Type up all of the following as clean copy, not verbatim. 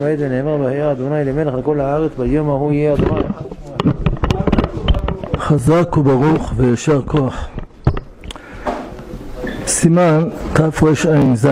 ונאמר והיה אדוני למלך לכל הארץ ביום ההוא יהיה אדוני. חזק וברוך וישר כוח. סימן תרע"ז.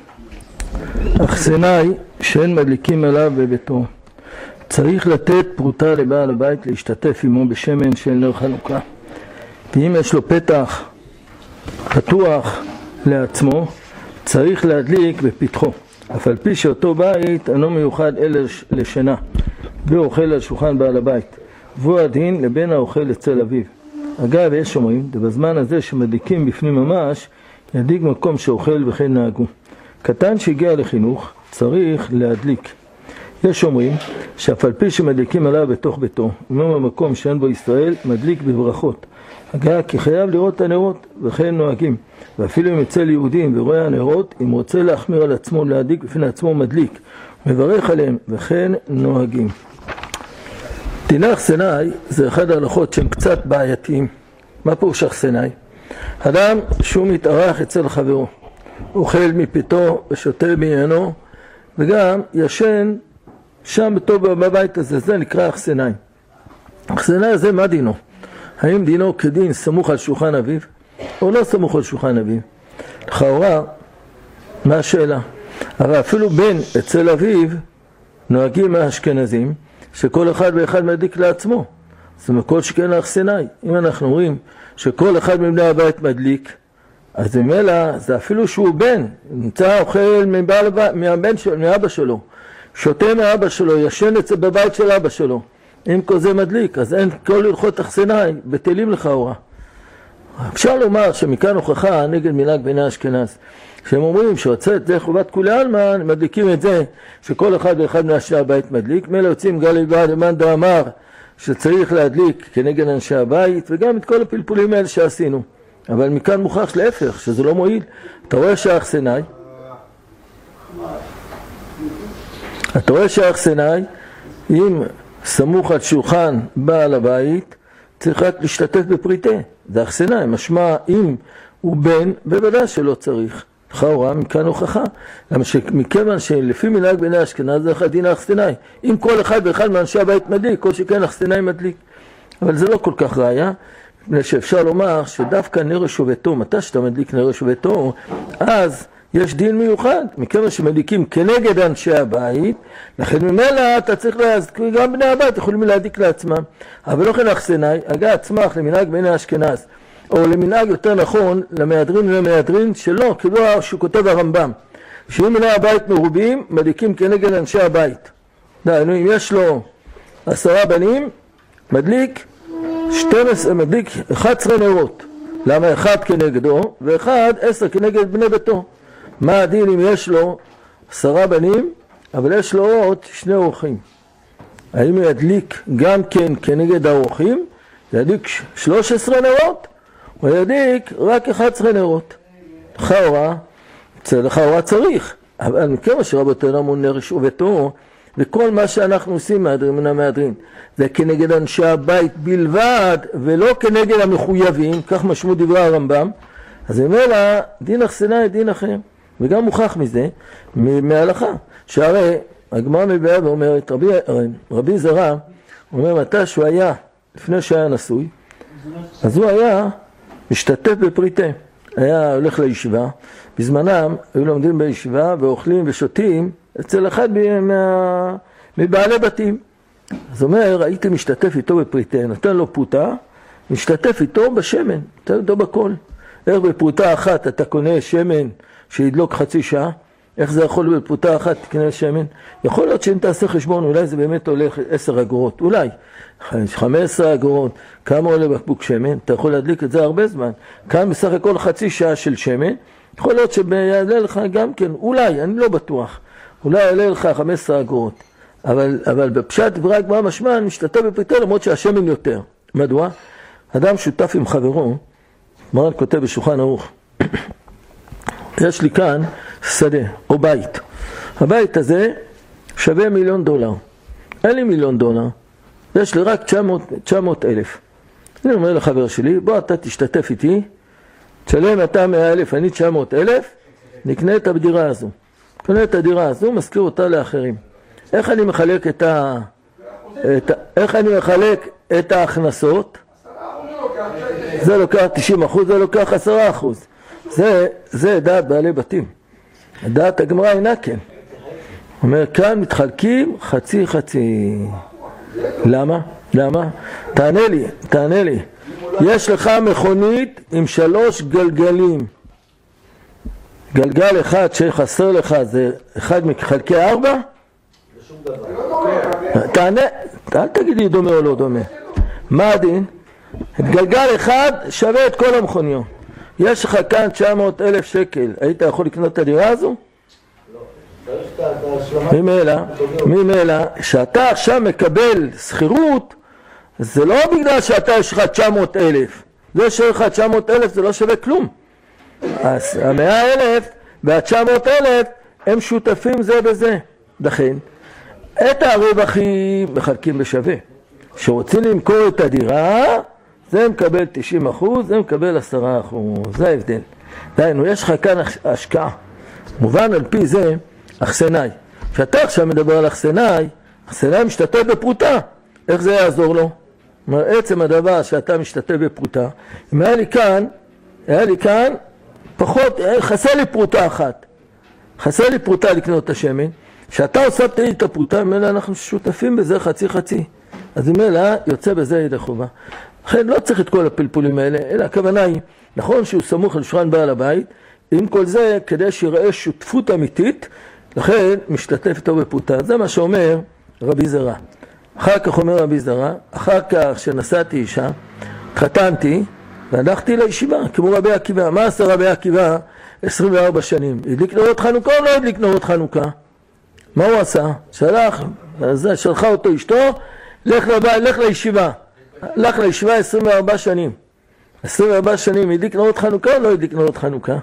אכסנאי שאין מדליקים עליו בביתו, צריך לתת פרוטה לבעל הבית להשתתף עמו בשמן של נר חנוכה. ואם יש לו פתח פתוח לעצמו, צריך להדליק בפתחו, אף על פי שאותו בית אינו מיוחד אלא לשינה, ואוכל על שולחן בעל הבית, והוא הדין לבין האוכל אצל אביו. אגב, יש אומרים, ובזמן הזה שמדליקים בפנים ממש, ידליק מקום שאוכל וכן נהגו. קטן שהגיע לחינוך צריך להדליק. יש אומרים שאף על פי שמדליקים עליו בתוך ביתו, ומם המקום שאין בו ישראל, מדליק בברכות. אגב, כי חייב לראות את הנרות וכן נוהגים. ואפילו אם יצא ליהודים ורואה הנרות, אם רוצה להחמיר על עצמו להדליק בפני עצמו מדליק, מברך עליהם וכן נוהגים. דיני אכסנאי זה אחד ההלכות שהם קצת בעייתיים. מה פירוש אכסנאי? אדם שהוא מתארח אצל חברו, אוכל מפיתו ושותה בעניינו, וגם ישן שם בבית הזה, זה נקרא אכסנאי. אכסנאי הזה מה דינו? האם דינו כדין סמוך על שולחן אביו או לא סמוך על שולחן אביו? לכאורה, מה השאלה? הרי אפילו בן אצל אביו נוהגים מהאשכנזים שכל אחד ואחד מדליק לעצמו. זאת אומרת, כל שכן לאכסנאי. אם אנחנו רואים שכל אחד מבני הבית מדליק, אז ממילא זה אפילו שהוא בן, נמצא אוכל מאבא שלו, שותה מאבא שלו, ישן אצל בבית של אבא שלו, אם כל זה מדליק, אז אין כל הלכות אכסנאי, בטלים לכאורה. אפשר לומר שמכאן הוכחה נגד מנהג בני אשכנז, שהם אומרים שיוצאת זה חובת כולי עלמא, מדליקים את זה שכל אחד ואחד מאנשי הבית מדליק. מילא יוצאים גלי בעד מאן דאמר שצריך להדליק כנגד אנשי הבית, וגם את כל הפלפולים האלה שעשינו. אבל מכאן מוכח להפך, שזה לא מועיל. אתה רואה שהאכסנאי, אם סמוך על שולחן בעל הבית, צריך רק להשתתף בפריטה. זה אכסנאי, משמע אם הוא בן, בוודאי שלא צריך. לכאורה, מכאן הוכחה. מכיוון שלפי מנהג בני אשכנז זה דין האכסנאי. אם כל אחד ואחד מאנשי הבית מדליק, כל שכן אכסנאי מדליק. אבל זה לא כל כך ראיה, מפני שאפשר לומר שדווקא נר שובתו, מתי שאתה מדליק נר שובתו, אז יש דין מיוחד. מכיוון שמדליקים כנגד אנשי הבית, לכן ממילא אתה צריך להזכיר, גם בני הבית יכולים להדליק לעצמם. אבל לא כן אכסנאי, הגה עצמך למנהג בני אשכנז, או למנהג יותר נכון, למהדרין שלא, כאילו שהוא כותב הרמב"ם, שאם בני הבית מרובים, מדליקים כנגד אנשי הבית. דהיינו, אם יש לו 10 בנים, מדליק 11 נרות. למה? 1 כנגדו, ואחד 10 כנגד בני ביתו. מה הדין אם יש לו 10 בנים, אבל יש לו עוד 2 אורחים? האם הוא ידליק גם כן כנגד האורחים? ידליק 13 נרות? או ידליק רק 11 נרות? לכאורה צריך. אבל מכיוון שרבותינו אמרו נר שובתו, וכל מה שאנחנו עושים מהדרין, זה כנגד אנשי הבית בלבד, ולא כנגד המחויבים, כך משמעות דברי הרמב"ם. אז ממילא דין אכסנאי דין אחר. וגם מוכח מזה, מההלכה, שהרי הגמרא מביאה ואומרת, רבי זרע, אומר מתי שהוא היה, לפני שהיה נשוי, אז הוא היה משתתף בפריטה. היה הולך לישיבה, בזמנם היו לומדים בישיבה ואוכלים ושותים אצל אחד מבעלי בתים. אז אומר, הייתי משתתף איתו בפריטה, נותן לו פרוטה, משתתף איתו בשמן, נותן איתו בכל. איך בפרוטה אחת אתה קונה שמן שידלוק חצי שעה? איך זה יכול בפרוטה אחת תקנה שמן? יכול להיות שאם תעשה חשבון, אולי זה באמת הולך 10 אגורות, אולי 15 אגורות. כמה עולה בקבוק שמן? אתה יכול להדליק את זה הרבה זמן. כאן בסך הכל חצי שעה של שמן, יכול להיות שיעלה לך גם כן, אולי, אני לא בטוח, אולי יעלה לך 15 אגורות. אבל בפשט דברי הגמרא משמע, משתתף בפריטה למרות שהשמן יותר. מדוע? אדם שותף עם חברו, מרן כותב בשולחן ערוך, יש לי כאן שדה או בית. הבית הזה שווה $1,000,000. אין לי $1,000,000, יש לי רק 900,000. אני אומר לחבר שלי, בוא אתה תשתתף איתי, תשלם אתה 100,000, אני 900,000, נקנה את הדירה הזו. קונה את הדירה הזו, מזכיר אותה לאחרים. איך אני מחלק איך אני מחלק את ההכנסות? זה לוקח 90%, זה לוקח 10%. זה דעת בעלי בתים. דעת הגמרא אינה כן. אומר, כאן מתחלקים חצי חצי. למה? תענה לי. יש לך מכונית עם 3 גלגלים. גלגל אחד שחסר לך זה 1 מחלקי 4? תענה, אל תגידי דומה או לא דומה. מה הדין? גלגל אחד שווה את כל המכוניות. יש לך כאן 900,000 שקל, היית יכול לקנות את הדירה הזו? ממילא, שאתה עכשיו מקבל שכירות, זה לא בגלל שאתה יש לך 900,000. זה שיש לך 900,000 זה לא שווה כלום. אז 100,000 וה-900,000 הם שותפים זה בזה. לכן, את הרווחים מחלקים בשווה. כשרוצים למכור את הדירה, זה מקבל 90%, זה מקבל 10%. זה ההבדל. דיינו, יש לך כאן השקעה. מובן על פי זה, אכסנאי. כשאתה עכשיו מדבר על אכסנאי, אכסנאי משתתף בפרוטה. איך זה יעזור לו? עצם הדבר שאתה משתתף בפרוטה, אם היה לי כאן פחות, חסר לי פרוטה אחת. חסר לי פרוטה לקנות את השמן. כשאתה הוספת לי את הפרוטה, ממילא אנחנו שותפים בזה חצי. אז ממילא יוצא בזה ידי חובה. לכן לא צריך את כל הפלפולים האלה, אלא הכוונה היא, נכון שהוא סמוך על שולחן בעל הבית, עם כל זה כדי שיראה שותפות אמיתית, לכן משתתף איתו בפרוטה. זה מה שאומר רבי זרע. אחר כך אומר רבי זרע, אחר כך שנסעתי אישה, התחתנתי והלכתי לישיבה, כמו רבי עקיבא. מה עשה רבי עקיבא 24 שנים? הדליק נרות חנוכה או לא הדליק נרות חנוכה? מה הוא עשה? שלחה אותו אשתו, לך לישיבה. הלך לישיבה 24 שנים. 24 שנים הדליק נרות חנוכה או לא הדליק נרות חנוכה?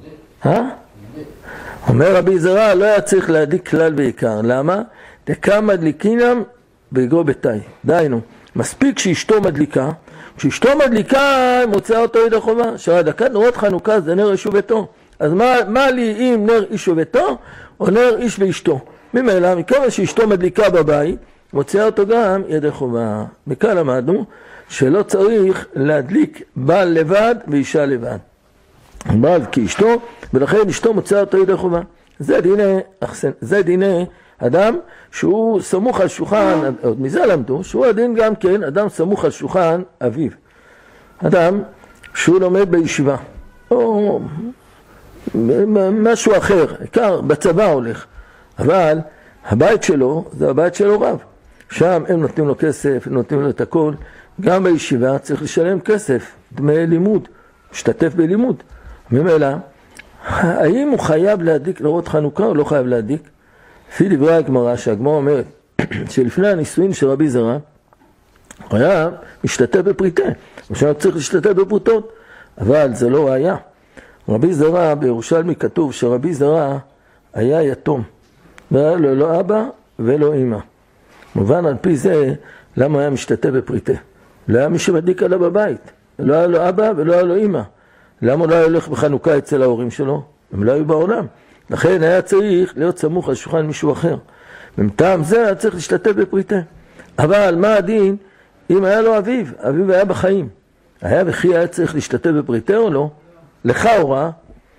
אומר רבי זרע, לא היה צריך להדליק כלל ועיקר. למה? דקה מדליקינם בגו ביתי. דיינו, מספיק שאשתו מדליקה, כשאשתו מדליקה מוצאה אותו ידי חובה. שהדלקת נרות חנוכה זה נר איש וביתו. אז מה לי אם נר איש וביתו או נר איש ואשתו? ממילא, מכיוון שאשתו מדליקה בבית, מוצאה אותו גם ידי חובה. מכאן למדנו שלא צריך להדליק בעל לבד ואישה לבד. בעל כאשתו, ולכן אשתו מוצאה אותו ידי חובה. זה דיני אדם שהוא סמוך על שולחן, עוד מזה למדו, שהוא הדין גם כן אדם סמוך על שולחן אביו. אדם שהוא לומד בישיבה, או משהו אחר, עיקר בצבא הולך, אבל הבית שלו זה הבית שלו רב. שם הם נותנים לו כסף, נותנים לו את הכל. גם בישיבה צריך לשלם כסף, דמי לימוד, משתתף בלימוד. ממילא, האם הוא חייב להדליק נרות חנוכה או לא חייב להדליק? לפי דברי הגמרא, שהגמרא אומרת שלפני הנישואין של רבי זרע, הוא היה משתתף בפריטה. עכשיו צריך להשתתף בפרוטות, אבל זה לא היה. רבי זרע, בירושלמי כתוב שרבי זרע היה יתום. והיה לו לא אבא ולא אמא. מובן על פי זה, למה היה משתתף בפריטה? לא היה מי שמדליק עליו בבית. לא היה לו אבא ולא היה לו אמא. למה לא היה הולך בחנוכה אצל ההורים שלו? הם לא היו בעולם. לכן היה צריך להיות סמוך על שולחן מישהו אחר. ומטעם זה היה צריך להשתתף בפריטה. אבל מה הדין אם היה לו אביו? אביו היה בחיים. היה וכי היה צריך להשתתף בפריטה או לא? לך הוראה?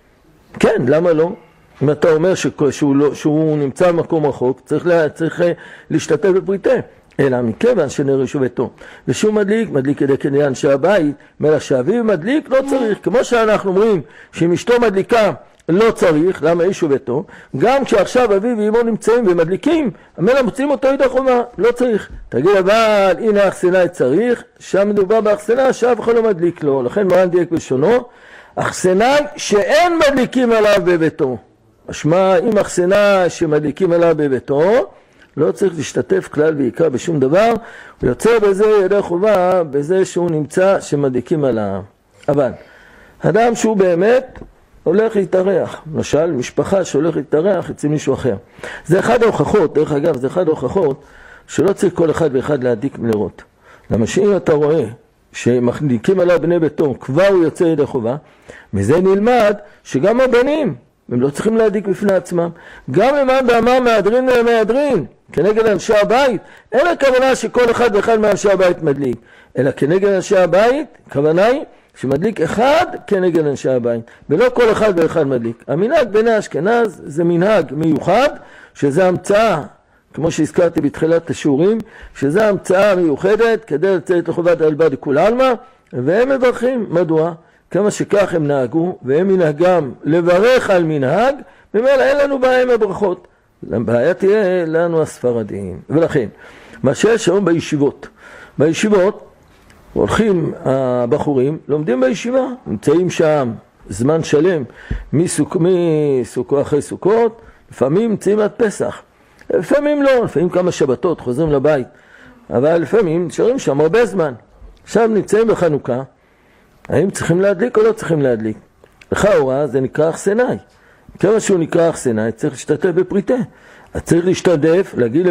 כן, למה לא? אם אתה אומר שהוא נמצא במקום רחוק, צריך להשתתף בפריטה. אלא מכיוון שנר איש וביתו. ושהוא מדליק כדי כעניין שהבית, מלך שאביו מדליק, לא צריך. כמו שאנחנו אומרים שאם אשתו מדליקה, לא צריך, למה איש וביתו? גם כשעכשיו אביו ואמו נמצאים ומדליקים, המלך מוצאים אותו ידי חובה, לא צריך. תגיד, אבל הנה אכסנאי צריך, שם מדובר באכסנאי שאף אחד לא מדליק לו. לכן מרן דייק בלשונו, אכסנאי שאין מדליקים עליו בביתו. משמע, אם אכסנאי שמדליקים עליו בביתו, לא צריך להשתתף כלל ועיקר בשום דבר, הוא יוצא בזה ידי חובה, בזה שהוא נמצא שמדליקים עליו. אבל, אדם שהוא באמת הולך להתארח, למשל משפחה שהולך להתארח אצל מישהו אחר. זה אחד ההוכחות, דרך אגב, זה אחד ההוכחות שלא צריך כל אחד ואחד להדליק נרות. למה שאם אתה רואה שמדליקים עליו בני ביתו, כבר הוא יוצא ידי חובה, מזה נלמד שגם הבנים, הם לא צריכים להדליק בפני עצמם. גם אם אדם אמר מהדרין ומהדרין, כנגד אנשי הבית, אין הכוונה שכל אחד ואחד מאנשי הבית מדליק, אלא כנגד אנשי הבית, הכוונה היא שמדליק אחד כנגד אנשי הבית, ולא כל אחד ואחד מדליק. המנהג בני אשכנז זה מנהג מיוחד, שזה המצאה, כמו שהזכרתי בתחילת השיעורים, שזה המצאה מיוחדת כדי לצאת לחובת הלבד לכול עלמא, והם מברכים. מדוע? כמה שכך הם נהגו, והם מנהגם לברך על מנהג, במילא אין לנו בעיה עם הברכות. הבעיה תהיה לנו הספרדים. ולכן, מה שיש היום בישיבות הולכים הבחורים, לומדים בישיבה, נמצאים שם זמן שלם, מסוכות אחרי סוכות, לפעמים נמצאים עד פסח, לפעמים לא, לפעמים כמה שבתות חוזרים לבית, אבל לפעמים נשארים שם הרבה זמן. עכשיו נמצאים בחנוכה, האם צריכים להדליק או לא צריכים להדליק? לכאורה זה נקרא אכסנאי. כמה שהוא נקרא אכסנאי, צריך להשתתף בפריטה. אז צריך להשתתף, להגיד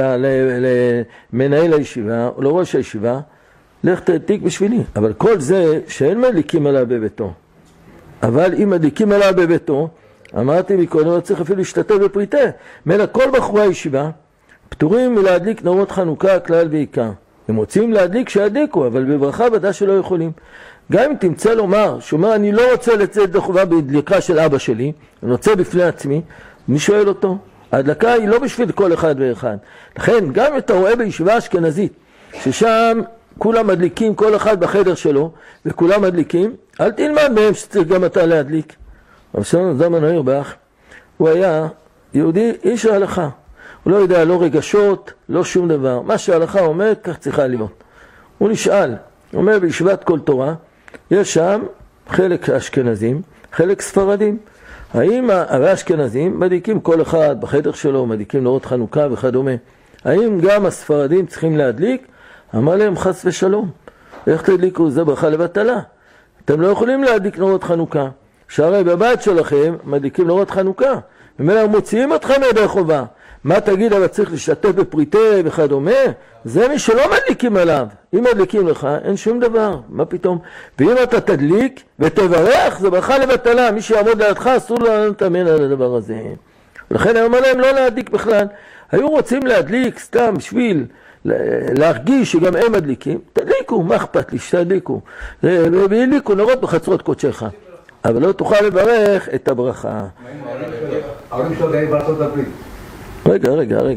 למנהל הישיבה או לראש הישיבה, לך תדליק בשבילי. אבל כל זה שאין מדליקים עליו בביתו. אבל אם מדליקים עליו בביתו, אמרתי מקודם, לא צריך אפילו להשתתף בפריטה. מלא כל בחורי הישיבה פטורים מלהדליק נרות חנוכה כלל ועיקר. הם רוצים להדליק שידליקו, אבל בברכה ודאי שלא יכולים. גם אם תמצא לומר, שאומר אני לא רוצה לצאת לחובה בהדליקה של אבא שלי, אני רוצה בפני עצמי, אני שואל אותו, ההדלקה היא לא בשביל כל אחד ואחד. לכן גם אם אתה רואה בישיבה אשכנזית, ששם כולם מדליקים, כל אחד בחדר שלו, וכולם מדליקים, אל תלמד מהם שצריך גם אתה להדליק. אבל שלנו זמן אוירבך, הוא היה יהודי איש ההלכה. הוא לא יודע לא רגשות, לא שום דבר. מה שההלכה אומרת, כך צריכה להיות. הוא נשאל, הוא אומר בישיבת כל תורה, יש שם חלק אשכנזים, חלק ספרדים. האם האשכנזים מדליקים כל אחד בחדר שלו, מדליקים נרות חנוכה וכדומה. האם גם הספרדים צריכים להדליק? אמר להם חס ושלום. איך תדליקו? זה ברכה לבטלה. אתם לא יכולים להדליק נרות חנוכה. שהרי בבית שלכם מדליקים נרות חנוכה. ומילא מוציאים אתכם ידי חובה. מה תגיד, אבל צריך לשתף בפריטה וכדומה? זה מי שלא מדליקים עליו. אם מדליקים לך, אין שום דבר. מה פתאום? ואם אתה תדליק ותברך, זה ברכה לבטלה. מי שיעמוד לידך, אסור לו להתאמן על הדבר הזה. ולכן היום עליהם לא להדליק בכלל. היו רוצים להדליק סתם בשביל להרגיש שגם הם מדליקים. תדליקו, מה אכפת לי שתדליקו? והדליקו נרות בחצרות קודשך. אבל לא תוכל לברך את הברכה. ההורים שלו גאים בארצות הברית. רגע.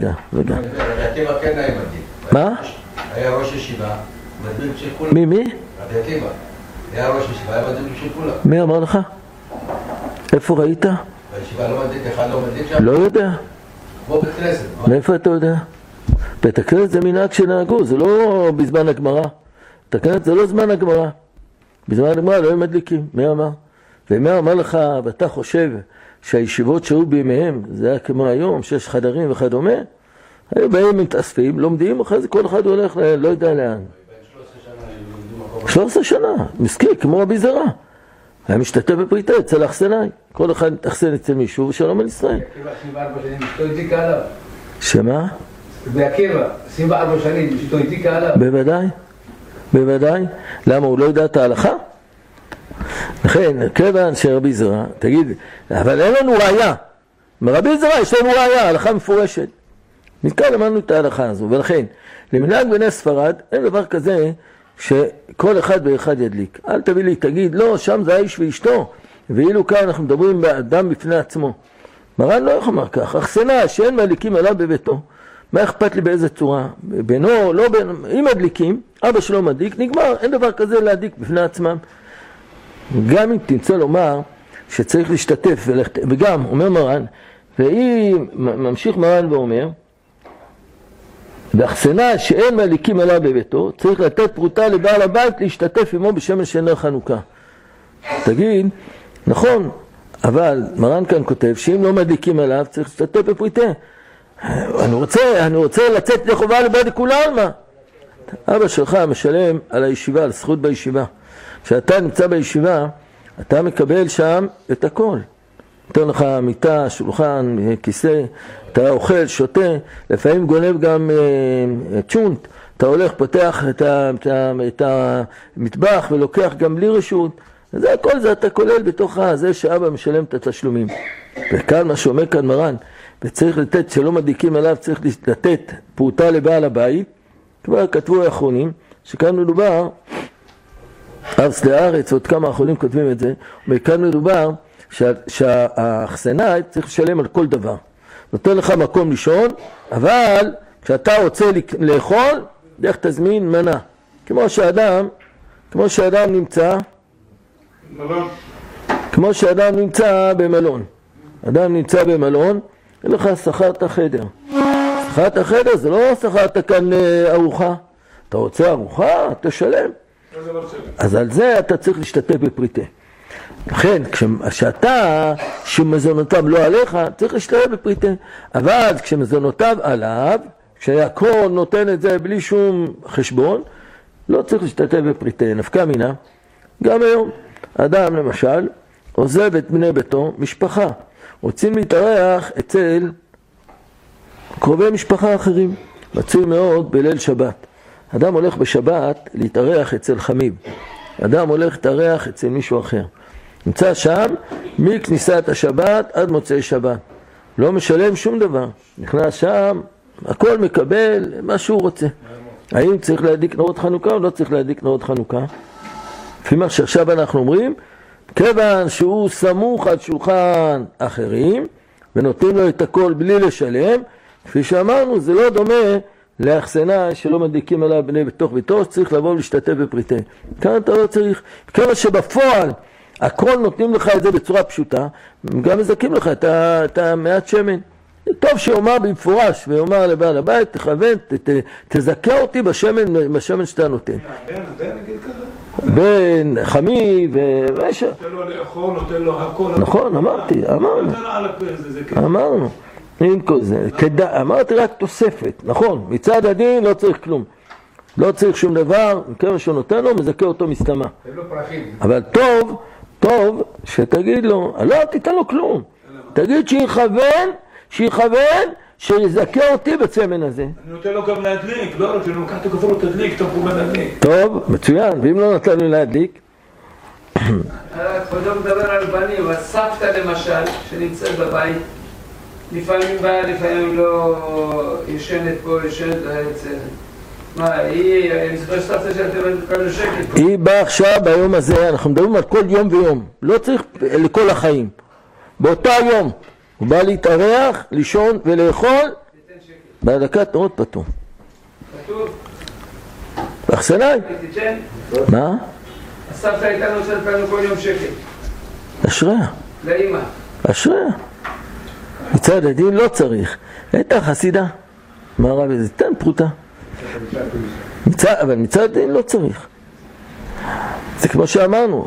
הטבע כן היה מדליק. מה? היה ראש ישיבה, מדליק של כולם. מי? הטבע. היה ראש ישיבה, היה מדליק של כולם. מי אמר לך? איפה ראית? בישיבה לא מדליק, אחד לא מדליק שם. לא יודע. כמו בית כנסת. מאיפה אתה יודע? בית הכנסת זה מנהג שנהגו, זה לא בזמן הגמרא. בית הכנסת זה לא זמן הגמרא. בזמן הגמרא לא הם מדליקים. מי אמר? ומי אמר לך, ואתה חושב שהישיבות שהיו בימיהם, זה היה כמו היום, 6 חדרים וכדומה, היו בהם מתאספים, לומדים, אחרי זה כל אחד הולך, לא יודע לאן. 13 שנה, מסכים, כמו רבי זרע. היה משתתף בפריטה, אצל אכסנאי. כל אחד מתאכסן אצל מישהו ושלום על ישראל. 24 שנים, אשתו הדליקה עליו. שמה? בהקבע, 24 שנים, אשתו הדליקה עליו. בוודאי. למה, הוא לא יודע את ההלכה? לכן, כיוון שרבי זרע, תגיד, אבל אין לנו ראיה. מרבי זרע יש לנו ראיה, הלכה מפורשת. מכאן למדנו את ההלכה הזו, ולכן, למנהג בני ספרד, אין דבר כזה שכל אחד ואחד ידליק. אל תביא לי, תגיד, לא, שם זה האיש ואשתו, ואילו כאן אנחנו מדברים באדם בפני עצמו. מרן לא יכול לומר כך, אכסנאי שאין מדליקים עליו בביתו, מה אכפת לי באיזה צורה? בינו, לא בין, אם מדליקים, אבא שלו מדליק, נגמר, אין דבר כזה להדליק בפני עצמם. גם אם תמצא לומר שצריך להשתתף, וגם אומר מרן, והיא ממשיך מרן ואומר, באכסנאי שאין מדליקים עליו בביתו, צריך לתת פרוטה לבעל הבית להשתתף עמו בשמן של נר חנוכה. תגיד, נכון, אבל מרן כאן כותב שאם לא מדליקים עליו צריך להשתתף בפריטה. אני רוצה לצאת לחובה לבד לכולם. אבא שלך משלם על הישיבה, על זכות בישיבה. כשאתה נמצא בישיבה, אתה מקבל שם את הכל. נותן לך מיטה, שולחן, כיסא, אתה אוכל, שותה, לפעמים גונב גם צ'ונט, אתה הולך, פותח את המטבח ולוקח גם בלי רשות. זה הכל זה אתה כולל בתוך זה שאבא משלם את התשלומים. וכאן מה שאומר כאן מרן, וצריך לתת, שלא מדליקים עליו, צריך לתת פרוטה לבעל הבית. כבר כתבו האחרונים, שכאן מדובר, ארץ לארץ, עוד כמה האחרונים כותבים את זה, וכאן מדובר שהאחסנאי צריך לשלם על כל דבר. נותן לך מקום לישון, אבל כשאתה רוצה לאכול, דרך תזמין מנה. כמו שאדם נמצא, כמו שאדם נמצא במלון. אדם נמצא במלון, אין לך שכרת חדר. שכרת חדר זה לא שכרת כאן ארוחה. אתה רוצה ארוחה, תשלם. אז על זה אתה צריך להשתתף בפריטה. לכן, כשאתה, שמזונותיו לא עליך, צריך להשתתף בפריטה. אבל כשמזונותיו עליו, כשהכל נותן את זה בלי שום חשבון, לא צריך להשתתף בפריטה. נפקא מינה, גם היום, אדם למשל, עוזב את בני ביתו, משפחה. רוצים להתארח אצל קרובי משפחה אחרים. מצוי מאוד בליל שבת. אדם הולך בשבת להתארח אצל חמיב. אדם הולך להתארח אצל מישהו אחר. נמצא שם מכניסת השבת עד מוצאי שבת. לא משלם שום דבר. נכנס שם, הכל מקבל מה שהוא רוצה. האם צריך להדליק נרות חנוכה או לא צריך להדליק נרות חנוכה? לפי מה שעכשיו אנחנו אומרים, כיוון שהוא סמוך על שולחן אחרים, ונותנים לו את הכל בלי לשלם, כפי שאמרנו, זה לא דומה לאחסנאי שלא מדליקים עליו בני בתוך ביתו, שצריך לבוא ולהשתתף בפריטה. כאן אתה לא צריך, כיוון שבפועל הכל נותנים לך את זה בצורה פשוטה, גם מזכים לך את המעט שמן. טוב שיאמר במפורש, ויאמר לבעל הבית, תכוון, תזכה אותי בשמן שאתה נותן. בן נגיד ככה? בן, חמי ורשע. נותן לו לאכול, נותן לו הכל. נכון, אמרנו. עם כל זה, אמרתי רק תוספת, נכון, מצד הדין לא צריך כלום. לא צריך שום דבר, כמה שהוא נותן לו, מזכה אותו מסתמה. אבל טוב שתגיד לו, לא תיתן לו כלום. תגיד שיכוון, שיזכה אותי בצמן הזה. אני נותן לו גם להדליק, לא רק שאני לוקח את הכפור לו תדליק, אתה פה להדליק. טוב, מצוין, ואם לא נתן לו להדליק? כבודו מדבר על בנים, הסבתא למשל, שנמצאת בבית, לפעמים באה, לפעמים לא ישנת פה, ישנת אצל... מה, אני זוכר סבתא שאתם קנו שקט. היא באה עכשיו ביום הזה, אנחנו מדברים על כל יום ויום, לא צריך לכל החיים. באותה יום הוא בא להתארח, לישון ולאכול, בהדלקת נרות פטור. פטור? באחסנאי? מה? הסבתא הייתה נותנת לנו כל יום שקט. אשריה. לאמא. אשריה. מצד הדין לא צריך. הייתה חסידה. מה הרב הזה? תן פרוטה. אבל מצד הדין לא צריך. זה כמו שאמרנו.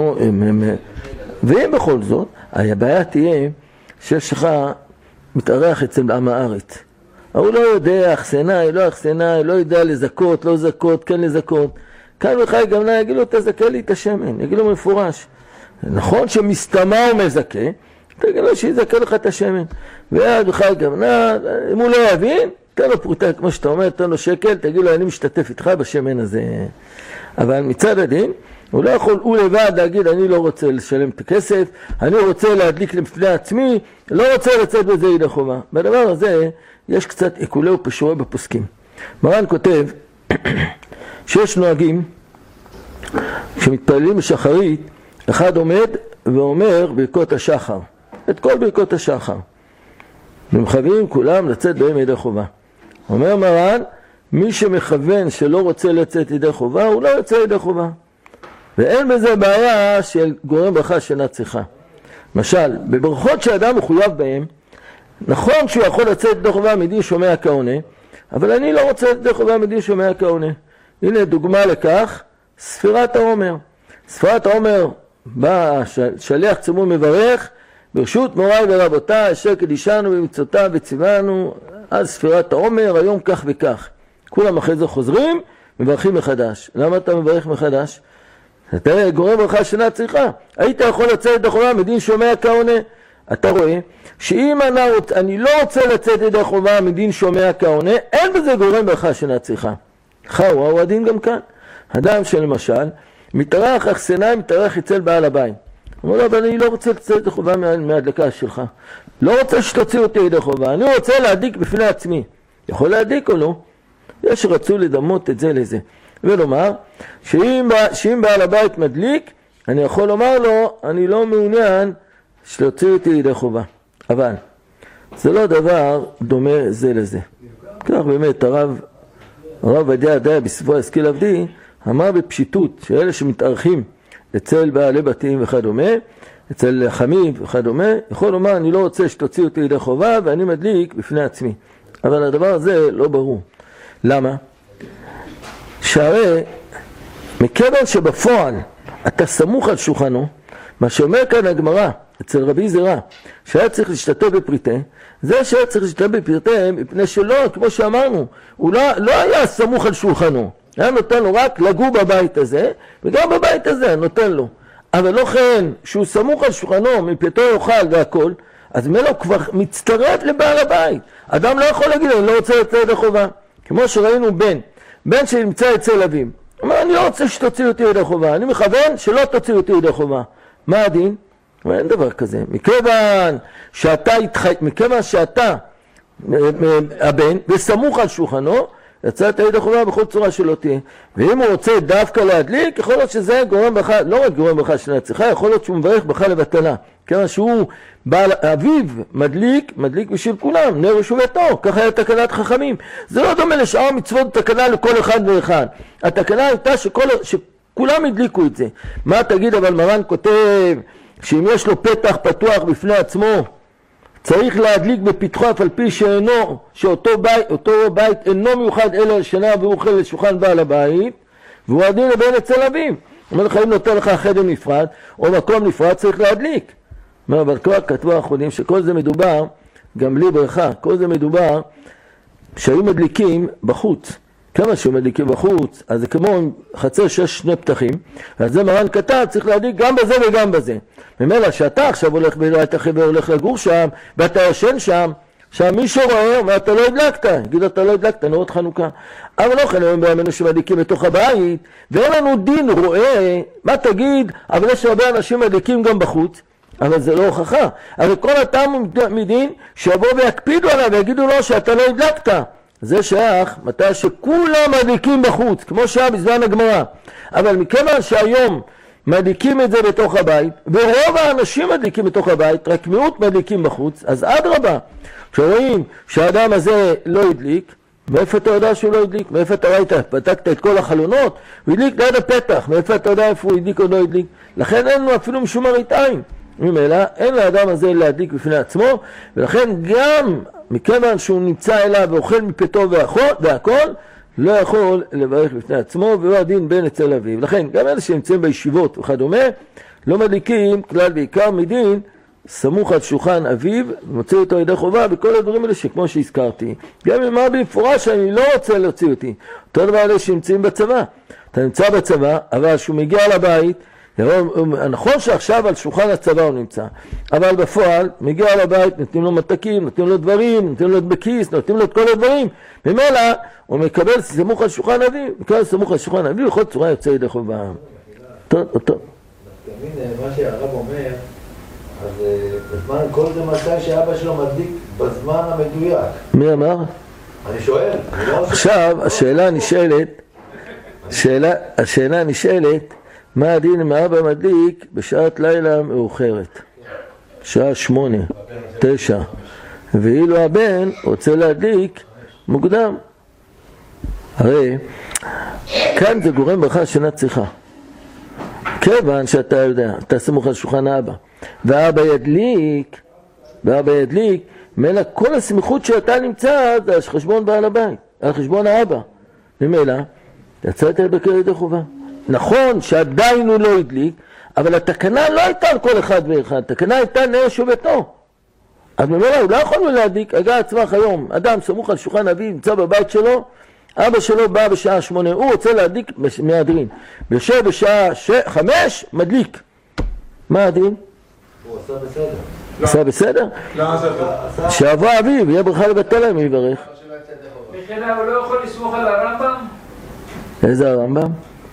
ואם בכל זאת, הבעיה תהיה שיש לך מתארח אצל עם הארץ. הוא לא יודע, אחסנאי, לא אחסנאי, לא יודע לזכות, לא זכות, כן לזכות. כאן וחי גם נא, יגיד לו, תזכה לי את השמן. יגיד לו מפורש. נכון שמסתמה הוא מזכה, תגיד לו שיזכה לך את השמן. ויד וחי גם נא, אם הוא לא יבין, תן לו פרוטה, כמו שאתה אומר, תן לו שקל, תגיד לו, אני משתתף איתך בשמן הזה. אבל מצד הדין, הוא לא יכול, הוא לבד להגיד, אני לא רוצה לשלם את הכסף, אני רוצה להדליק לפני עצמי, לא רוצה לצאת בזה ידי חובה. בדבר הזה, יש קצת עיקולי ופשורי בפוסקים. מרן כותב, שיש נוהגים, כשמתפללים בשחרית, אחד עומד ואומר ברכות השחר, את כל ברכות השחר. ומחווים כולם לצאת בהם ידי חובה. אומר מרן, מי שמכוון שלא רוצה לצאת ידי חובה, הוא לא יוצא ידי חובה. ואין בזה בעיה של גורם ברכה שאינה צריכה. למשל, בברכות שאדם מחויב בהם, נכון שהוא יכול לצאת ידי חובה מדין שומע כעונה, אבל אני לא רוצה ידי חובה מדין שומע כעונה. הנה דוגמה לכך, ספירת העומר. ספירת העומר בא שליח ציבור מברך, ברשות מוריי ורבותיי, אשר קדישנו במצוותיו וציוונו, אז ספירת העומר, היום כך וכך. כולם אחרי זה חוזרים, מברכים מחדש. למה אתה מברך מחדש? אתה גורם ברכה שאינה צריכה. היית יכול לצאת ידי חובה מדין שומע כעונה. אתה רואה שאם אני לא רוצה לצאת ידי חובה מדין שומע כעונה, אין בזה גורם ברכה שאינה צריכה. חאווה הוא הדין גם כאן. אדם שלמשל, מתארח אחסנאי, מתארח אצל בעל הבית. הוא אומר לו, אבל אני לא רוצה לצאת ידי חובה מהדלקה שלך. לא רוצה שתוציא אותי ידי חובה, אני רוצה להדליק בפני עצמי. יכול להדליק או לא? יש רצו לדמות את זה לזה. ולומר, שאם בעל הבית מדליק, אני יכול לומר לו, אני לא מעוניין שתוציא אותי ידי חובה. אבל זה לא דבר דומה זה לזה. כך באמת הרב עובדיה דיה בספרו השכיל עבדי, אמר בפשיטות שאלה שמתארחים אצל בעלי בתים וכדומה, אצל חמים וכדומה, יכול לומר אני לא רוצה שתוציא אותי ידי חובה ואני מדליק בפני עצמי. אבל הדבר הזה לא ברור. למה? שהרי מכיוון שבפועל אתה סמוך על שולחנו, מה שאומר כאן הגמרא אצל רבי זרע, שהיה צריך להשתתף בפריטי, זה שהיה צריך להשתתף בפריטי מפני שלא, כמו שאמרנו, הוא לא היה סמוך על שולחנו, היה נותן לו רק לגור בבית הזה, וגם בבית הזה נותן לו. אבל לא כן, שהוא סמוך על שולחנו, מפתו יאכל והכל, אז מלו כבר מצטרף לבעל הבית. אדם לא יכול להגיד, אני לא רוצה לצאת ידי חובה. כמו שראינו בן שנמצא אצל אביו. הוא אומר, אני לא רוצה שתוציא אותי ידי חובה, אני מכוון שלא תוציא אותי ידי חובה. מה הדין? הוא אומר, אין דבר כזה. מכיוון שאתה הבן וסמוך על שולחנו, יצאת ידי חובה בכל צורה שלא תהיה. ואם הוא רוצה דווקא להדליק, יכול להיות שזה גורם ברכה, לא רק גורם ברכה של הנצחה, יכול להיות שהוא מברך ברכה לבטלה. כיוון שהוא בעל אביו מדליק בשביל כולם, נר ושובתו, ככה היה תקנת חכמים. זה לא דומה לשאר מצוות תקנה לכל אחד ואחד. התקנה הייתה שכולם הדליקו את זה. מה תגיד, אבל מרן כותב שאם יש לו פתח פתוח בפני עצמו, צריך להדליק בפתחו אף על פי שאותו בית אינו מיוחד אלא לשנה והוא אוכל לשולחן בעל הבית, והוא הדין לבן אצל אביו. אומר לך, אם נותן לך חדר נפרד או מקום נפרד, צריך להדליק. אבל כבר כתבו האחרונים שכל זה מדובר, גם בלי ברכה, כל זה מדובר שהיו מדליקים בחוץ. כמה שהיו מדליקים בחוץ, אז זה כמו חצר 6 פתחים, אז זה מרן כתב, צריך להדליק גם בזה וגם בזה. ממילא שאתה עכשיו הולך בבית אחר והולך לגור שם, ואתה ישן שם, מישהו רואה, אומר, אתה לא הדלקת, יגיד, אתה לא הדלקת, נרות חנוכה. אבל לא כאן, היום בימינו שמדליקים בתוך הבית, ואין לנו דין רואה, מה תגיד, אבל יש הרבה אנשים מדליקים גם בחוץ, אבל זה לא הוכחה. אבל כל הטעם מדין שיבוא ויקפידו עליו ויגידו לו שאתה לא הדלקת. זה שייך מתי שכולם מדליקים בחוץ, כמו שהיה בזמן הגמרא. אבל מכיוון שהיום מדליקים את זה בתוך הבית, ורוב האנשים מדליקים בתוך הבית, רק מיעוט מדליקים בחוץ, אז אדרבה, כשרואים שהאדם הזה לא הדליק, מאיפה אתה יודע שהוא לא הדליק? מאיפה אתה ראית? פתקת את כל החלונות, הוא הדליק ליד הפתח, מאיפה אתה יודע איפה הוא הדליק או לא הדליק? לכן אין לו אפילו משום מראית עין. ממילא אין לאדם הזה להדליק בפני עצמו, ולכן גם מכיוון שהוא נמצא אליו ואוכל מפתו והכל, לא יכול לברך בפני עצמו, והוא הדין בן אצל אביו. לכן גם אלה שנמצאים בישיבות וכדומה, לא מדליקים כלל בעיקר מדין סמוך על שולחן אביו, ומוציא אותו ידי חובה בכל הדברים האלה שכמו שהזכרתי. גם אם אמר במפורש שאני לא רוצה להוציא אותי. אותו דבר אלה שנמצאים בצבא. אתה נמצא בצבא, אבל שהוא מגיע לבית, נכון שעכשיו על שולחן הצבא הוא נמצא, אבל בפועל מגיע לבית, נותנים לו מתקים, נותנים לו דברים, נותנים לו בכיס, נותנים לו את כל הדברים, ממילא הוא מקבל סמוך על שולחן אביו, מקבל סמוך על שולחן אביו, בכל צורה יוצא ידי חובה. טוב. תמיד מה שהרב אומר, אז בזמן, כל זה מתי שאבא שלו מדליק בזמן המדויק. מי אמר? אני שואל. עכשיו השאלה נשאלת, מה הדין אם האבא מדליק בשעת לילה מאוחרת, שעה 8, 9, ואילו הבן רוצה להדליק מוקדם. הרי כאן זה גורם ברכה שאינה צריכה, כיוון שאתה יודע, אתה סמוך על שולחן האבא, והאבא ידליק, ממילא כל הסמיכות שאתה נמצא זה על חשבון בעל הבית, על חשבון האבא. ממילא יצאת ידי חובה. נכון שעדיין הוא לא הדליק, אבל התקנה לא הייתה על כל אחד ואחד, התקנה הייתה נר שובתו. אז ממילא הוא לא יכול להדליק. הגע עצמך היום, אדם סמוך על שולחן אביו, נמצא בבית שלו, אבא שלו בא בשעה 8, הוא רוצה להדליק מהדרין, יושב בשעה 5, מדליק. מה הדין? הוא עשה בסדר. עשה בסדר? לא, זה טוב. שיבוא אביו, יהיה ברכה לבטל להם, יברך. מכינה, הוא לא יכול לסמוך על הרמב"ם? איזה הרמב"ם?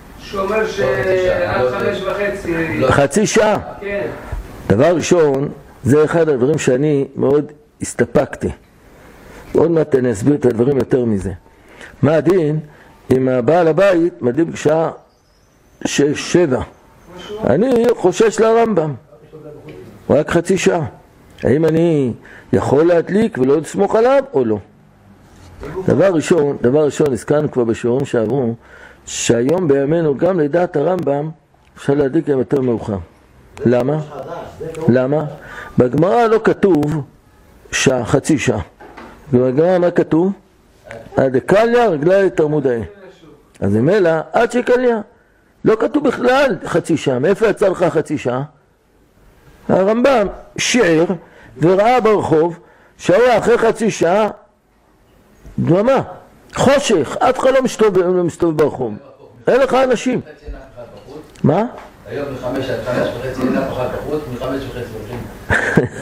שאומר שעד 5:30. חצי שעה. כן. דבר ראשון, זה אחד הדברים שאני מאוד הסתפקתי. עוד מעט אני אסביר את הדברים יותר מזה. מה הדין אם הבעל הבית מדליק בשעה 6-7? אני חושש לרמב"ם, רק חצי שעה. האם אני יכול להדליק ולא לסמוך עליו או לא? דבר ראשון, הזכרנו כבר בשיעורים שעברו, שהיום בימינו גם לדעת הרמב"ם אפשר להדליק להם יותר מאוחר. למה? למה? בגמרא לא כתוב שעה, חצי שעה. בגמרא מה כתוב? עד קליה רגלי תלמוד האה. אז ממילא עד שקליה. לא כתוב בכלל חצי שעה. מאיפה יצא לך חצי שעה? הרמב"ם שיער וראה ברחוב שהיה אחרי חצי שעה דממה, חושך, אף אחד לא מסתובב ברחוב, אין לך אנשים. מה? היום מ5 עד 5:30 אין אף אחד בחוץ, מ5:30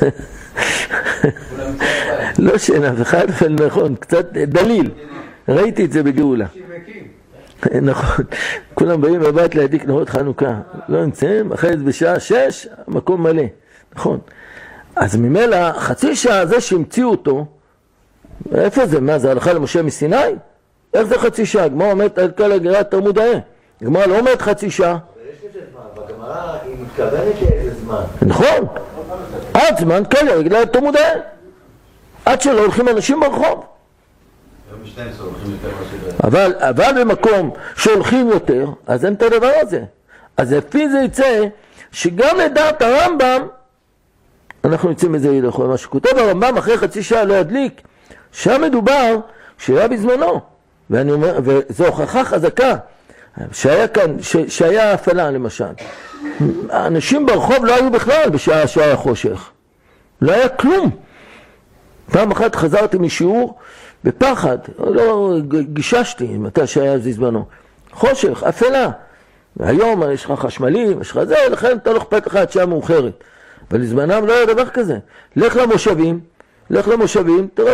לא שאין אף אחד, אבל נכון, קצת דליל, ראיתי את זה בגאולה. נכון, כולם באים בבית להדליק נרות חנוכה, לא נמצאים, אחרי זה בשעה 6, המקום מלא, נכון. אז ממילא חצי שעה זה שהמציאו אותו, איפה זה? מה זה, הלכה למשה מסיני? איך זה חצי שעה? הגמרא אומרת על כל הגרת תלמוד האה. הגמרא לא אומרת חצי שעה. אבל יש לזה זמן, בגמרא היא מתכוונת לאיזה זמן. נכון, עד זמן קליה רגלי תלמוד האה. עד שלא הולכים אנשים ברחוב. אבל במקום שהולכים יותר, אז אין את הדבר הזה. אז לפי זה יצא שגם לדעת הרמב"ם, אנחנו יוצאים מזה ידחו, מה שכותב הרמב"ם אחרי חצי שעה לא ידליק, שם מדובר שהיה בזמנו, ואני אומר, וזו הוכחה חזקה, שהיה כאן, שהיה הפעלה למשל. האנשים ברחוב לא היו בכלל בשעה שהיה חושך. לא היה כלום. פעם אחת חזרתי משיעור בפחד, לא גיששתי מתי שהיה בזמנו. חושך, הפעלה. והיום יש לך חשמלים, יש לך זה, לכן אתה לא אכפת לך עד שעה מאוחרת. אבל לזמנם לא היה דבר כזה. לך למושבים, תראה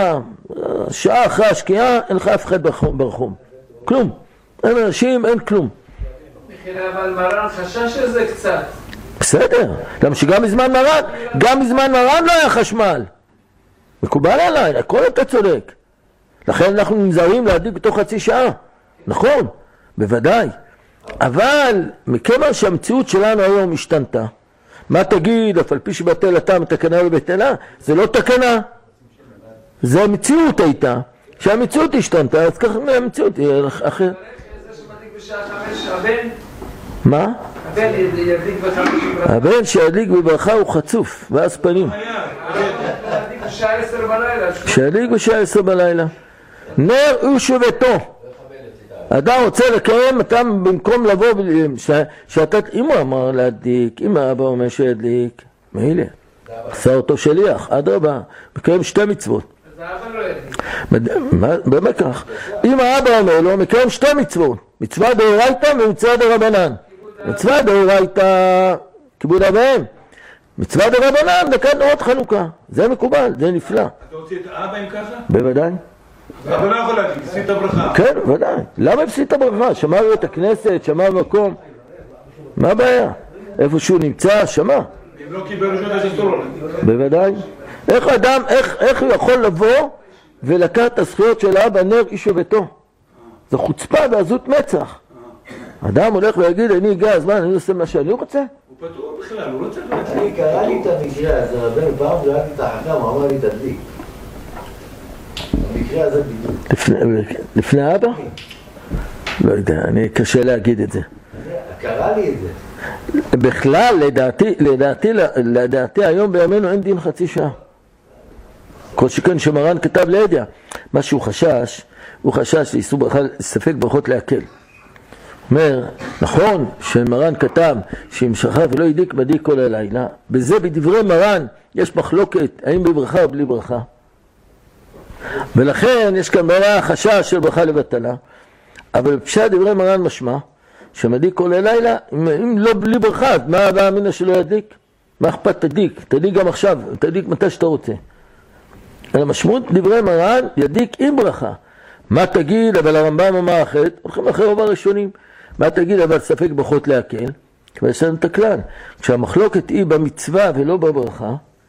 שעה אחרי השקיעה, אין לך אף אחד ברחוב. כלום. אין אנשים, אין כלום. אבל מרן חשש לזה קצת. בסדר. למה שגם בזמן מרן לא היה חשמל. מקובל עליי, הכל אתה צודק. לכן אנחנו נזהרים להדליק בתוך חצי שעה. נכון, בוודאי. אבל מכיוון שהמציאות שלנו היום השתנתה, מה תגיד, אף על פי שבטל אתה מתקנה ובטלה? זה לא תקנה. זה המציאות הייתה. שהמציאות השתנתה, אז ככה המציאות היא אחר. זה שמדליק בשעה 5, הבן? מה? הבן ידליק ב5 בברכה. הבן שידליק בברכה הוא חצוף, ואז פנים. ידליק בשעה 10 בלילה. שידליק בשעה 10 בלילה. נר ושבתו. אדם רוצה לקיים, אתה במקום לבוא, אם הוא אמר להדליק, אם האבא אומר שידליק, מילא, עשה אותו שליח, אדרבה, מקיים 2 מצוות. אז האבא לא ידליק. באמת כך. אם האבא אומר לו, מקיים 2 מצוות, מצווה דאורייתא ומצווה דרבנן. מצווה דאורייתא, כיבוד אב ואם. מצווה דרבנן, דקת נרות חנוכה. זה מקובל, זה נפלא. אתה רוצה את האבא אם ככה? בוודאי. אבל לא יכול להגיד, הפסיד את הברכה. כן, ודאי. למה הפסיד את הברכה? שמע את הכנסת, שמע מקום. מה הבעיה? איפה שהוא נמצא, שמע. אם לא קיבל רשות אז אסור לו. בוודאי. איך אדם, איך הוא יכול לבוא ולקח את הזכויות של האבא נר איש וביתו? זו חוצפה ועזות מצח. אדם הולך ויגיד, אני הגיע הזמן, אני עושה מה שאני רוצה. הוא פתור בכלל, הוא לא צריך להדליק. אני קראתי את המקרה הזה, רבנו פעם שאלתי את החכם, הוא אמר לי תדליק. המקרה הזה בדיוק. לפני האבא? לא יודע, אני קשה להגיד את זה. קרא לי את זה. בכלל, לדעתי היום בימינו אין דין חצי שעה. כל שכן שמרן כתב לידע. מה שהוא חשש, הוא חשש לאיסור ברכה, ספק ברכות להקל. אומר, נכון שמרן כתב שאם שכח ולא ידיק מדיק כל הלילה, בזה בדברי מרן יש מחלוקת האם בברכה או בלי ברכה. ולכן יש כאן בעיה חשש של ברכה לבטלה, אבל בפשט דברי מרן משמע שמדיק כל הלילה, אם לא בלי ברכה, אז מה הבא אמינה שלא ידיק? מה אכפת תדיק? תדיק גם עכשיו, תדיק מתי שאתה רוצה. על המשמעות דברי מרן ידיק עם ברכה. מה תגיד, אבל הרמב"ם אמר אחרת, הולכים אחרי רוב הראשונים. מה תגיד, אבל ספק ברכות להקל? כבר יש לנו את הכלל. כשהמחלוקת היא במצווה ולא בברכה,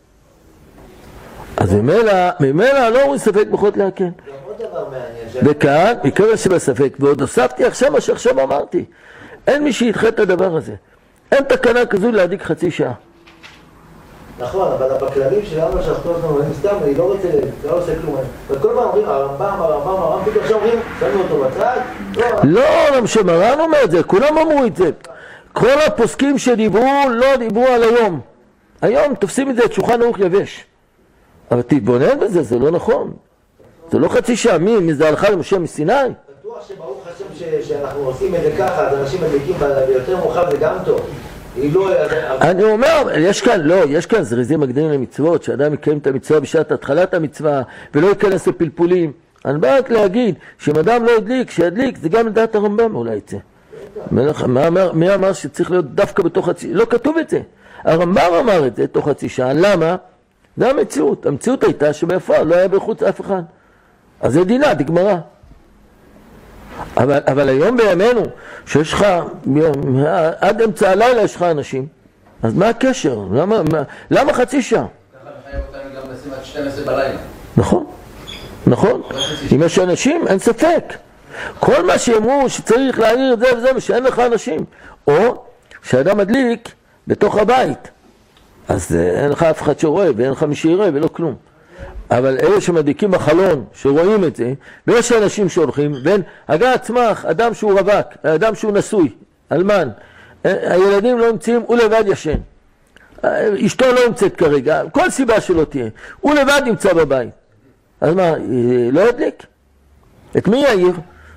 אז ממילא לא אומרים ספק פחות להקל. גם עוד דבר מעניין. וכאן, מכיוון שבספק, ועוד הוספתי עכשיו מה שעכשיו אמרתי. אין מי שידחה את הדבר הזה. אין תקנה כזו להדליק חצי שעה. נכון, אבל בכללים שלנו שחטות לנו, אני סתם, אני לא עושה כלום. וכל פעם אומרים, הרמב"ם, פתאום עכשיו אומרים, שמנו אותו בצד? לא, שמרן אומר את זה, כולם אמרו את זה. כל הפוסקים שדיברו, לא דיברו על היום. היום תופסים את זה, את שולחן ערוך יבש. אבל תתבונן בזה, זה לא נכון. זה לא חצי שעה, מי זה הלכה למשה מסיני? בטוח שברוך השם שאנחנו עושים את זה ככה, אז אנשים מדליקים ביותר מורחב זה גם טוב. אני אומר, יש כאן זריזים מקדימים למצוות, שאדם יקיים את המצווה בשעת התחלת המצווה ולא ייכנס לפלפולים. אני בא רק להגיד שאם אדם לא ידליק, שידליק, זה גם לדעת הרמב"ם אולי את זה. מי אמר שצריך להיות דווקא בתוך חצי? לא כתוב את זה. הרמב"ם אמר את זה תוך חצי שעה. למה? זה המציאות. המציאות הייתה שבפועל לא היה בחוץ אף אחד. אז זה דינה, דגמרה. אבל היום בימינו, שיש לך, עד אמצע הלילה יש לך אנשים, אז מה הקשר? למה חצי שעה? ככה מחייב אותנו גם לשים עד 12 בלילה. נכון. אם יש אנשים, אין ספק. כל מה שאמרו שצריך להעיר את זה וזה, ושאין לך אנשים. או שאדם מדליק בתוך הבית, אז אין לך אף אחד שרואה, ואין לך מי שיראה, ולא כלום. אבל אלה שמדליקים בחלון, שרואים את זה, ויש אנשים שהולכים, ואין, הגה עצמך, אדם שהוא רווק, אדם שהוא נשוי, אלמן, הילדים לא נמצאים, הוא לבד ישן. אשתו לא נמצאת כרגע, כל סיבה שלא תהיה, הוא לבד נמצא בבית. אז מה, לא ידליק? את מי יעיר?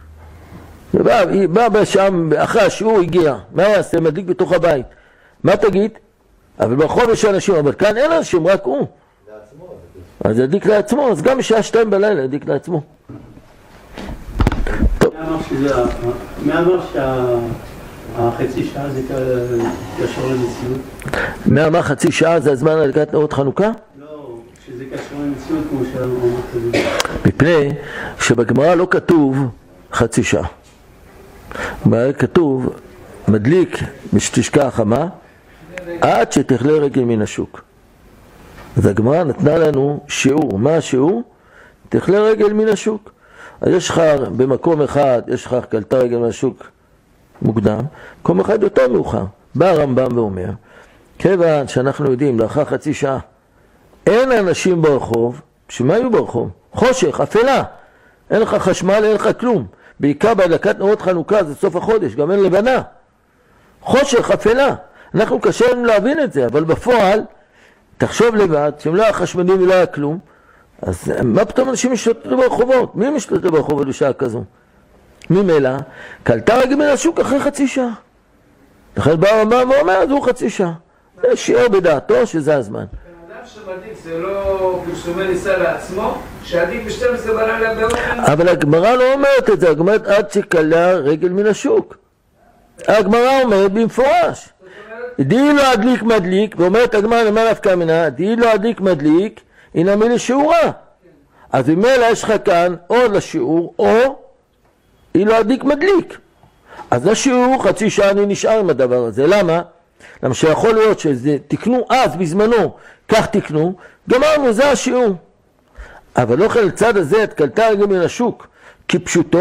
בא שם, אחרי השיעור הגיע, מה יעשה? מדליק בתוך הבית. מה תגיד? אבל ברחוב יש אנשים, אבל כאן אין אנשים, רק הוא. אז ידיק לעצמו, אז גם בשעה 2 בלילה ידיק לעצמו. מי אמר שהחצי שעה זה קשור למציאות? מי אמר חצי שעה זה הזמן להדלקת נרות חנוכה? לא, שזה קשור למציאות כמו שאמרת. מפני שבגמרא לא כתוב חצי שעה. כתוב מדליק בשתשקה החמה עד שתכלה רגל מן השוק. אז הגמרא נתנה לנו שיעור. מה השיעור? תכלה רגל מן השוק. אז יש לך במקום אחד, יש לך קלטה רגל מן השוק מוקדם, מקום אחד יותר מאוחר. בא הרמב"ם ואומר, כיוון שאנחנו יודעים, לאחר חצי שעה, אין אנשים ברחוב, שמה היו ברחוב? חושך, אפלה. אין לך חשמל, אין לך כלום. בעיקר בהדלקת נרות חנוכה, זה סוף החודש, גם אין לבנה. חושך, אפלה. אנחנו קשה לנו להבין את זה, אבל בפועל, תחשוב לבד, שאם לא היה חשמלים ולא היה כלום, אז מה פתאום אנשים משתתו ברחובות? מי משתתו ברחובות בשעה כזו? ממילא, קלטה רגל מן השוק אחרי חצי שעה. לכן בא הרמב"ם ואומר, זהו חצי שעה. זה שיער בדעתו שזה הזמן. אדם שמדליק זה לא פרסומי ניסה לעצמו, שעדיק ב-12 בלילה באופן... אבל הגמרא לא אומרת את זה, הגמרא אומרת עד שקלה רגל מן השוק. הגמרא אומרת במפורש. די לא הדליק מדליק, ואומרת הגמרא למה נפקא מינה, די לא הדליק מדליק, הנה מי לשיעורה. אז ממילא יש לך כאן או לשיעור, או היא לא הדליק מדליק. אז לשיעור חצי שעה אני נשאר עם הדבר הזה. למה? למה שיכול להיות שזה תקנו אז בזמנו, כך תקנו, גמרנו, זה השיעור. אבל לא כל צד הזה את קלטה רגל מן השוק, כפשוטו,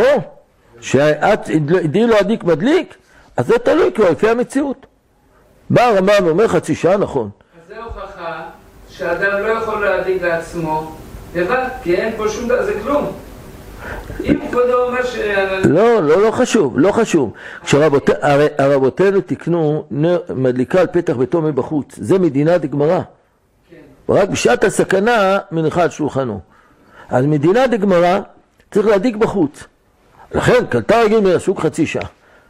שדי לא הדליק מדליק, אז זה תלוי כבר לפי המציאות. בא הרמב"ם ואומר חצי שעה, נכון. אז זה הוכחה שאדם לא יכול להדליק לעצמו לבד, כי אין פה שום דבר, זה כלום. אם כבודו אומר ש... לא חשוב, לא חשוב. כשרבותינו תקנו מדליקה על פתח ביתו מבחוץ, זה מדינת גמרא. ורק בשעת הסכנה מניחה על שולחנו. אז מדינת גמרא צריך להדליק בחוץ. לכן קלטה רגל מן השוק חצי שעה.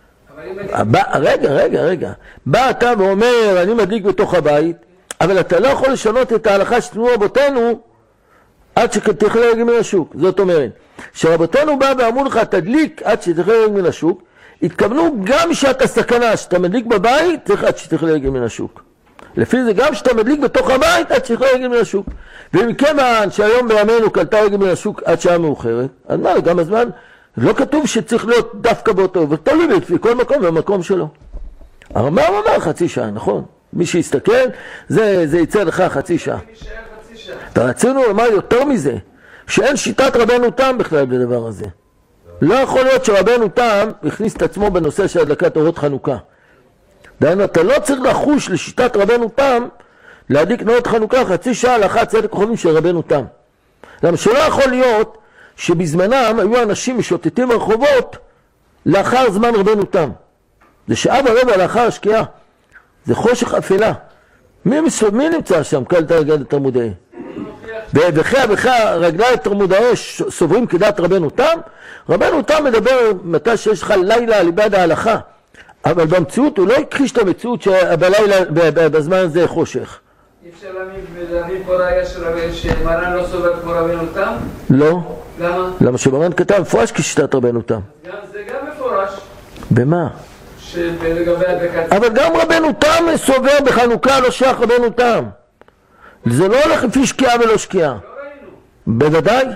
רגע. בא אתה ואומר, אני מדליק בתוך הבית, אבל אתה לא יכול לשנות את ההלכה שתנו רבותינו עד שתכלה רגל מן השוק. זאת אומרת, שרבותינו בא ואמרו לך, תדליק עד שתכלה רגל מן השוק, התכוונו גם בשעת הסכנה, שאתה מדליק בבית, צריך עד שתכלה רגל מן השוק. לפי זה גם שאתה מדליק בתוך הבית, עד שתכלה רגל מן השוק. ומכיוון שהיום בימינו קלטה רגל מן השוק עד שעה מאוחרת, אז מה, גם הזמן... לא כתוב שצריך להיות דווקא באותו, ותלוי לפי כל מקום במקום שלו. הרמב"ם אמר חצי שעה, נכון? מי שיסתכל, זה יצא לך חצי שעה. אם יישאר חצי ורצינו לומר יותר מזה, שאין שיטת רבנו תם בכלל בדבר הזה. לא יכול להיות שרבנו תם הכניס את עצמו בנושא של הדלקת אורות חנוכה. דהיינו, אתה לא צריך לחוש לשיטת רבנו תם להדליק נרות חנוכה חצי שעה לאחר צאת הכוכבים של רבנו תם. למה שלא יכול להיות שבזמנם היו אנשים משוטטים ברחובות לאחר זמן רבנו תם. זה שעה ורבע לאחר השקיעה. זה חושך אפלה. מי נמצא שם? קל תרגל את תלמודי. וכי רגלי תלמודי סוברים כדעת רבנו תם. רבנו תם מדבר מתי שיש לך לילה ליבד ההלכה. אבל במציאות הוא לא הכחיש את המציאות שבלילה בזמן הזה חושך. אי אפשר להביא פה ראיה שמרן לא סובר כמו רבנו תם? לא. למה? למה שמרן כתב מפורש כשיטת רבנו תם. זה גם מפורש. במה? שלגבי הדקת... אבל גם רבנו תם סובר בחנוכה לא שייך רבנו תם. זה לא הולך לפי שקיעה ולא שקיעה. לא ראינו. בוודאי.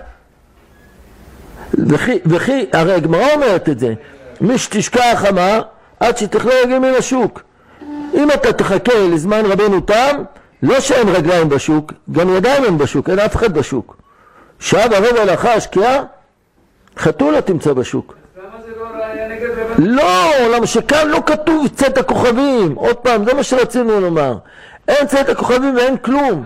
וכי, הרי הגמרא אומרת את זה. מי שתשקע החמה עד שתכלה רגל מן השוק. אם אתה תחכה לזמן רבנו תם, לא שאין רגליים בשוק, גם ידיים אין בשוק, אין אף אחד בשוק. שעה ורבע לאחר השקיעה, חתולה תמצא בשוק. למה זה לא ראיה נגד רבנו? לא, למה שכאן לא כתוב צאת הכוכבים. עוד פעם, זה מה שרצינו לומר. אין צאת הכוכבים ואין כלום.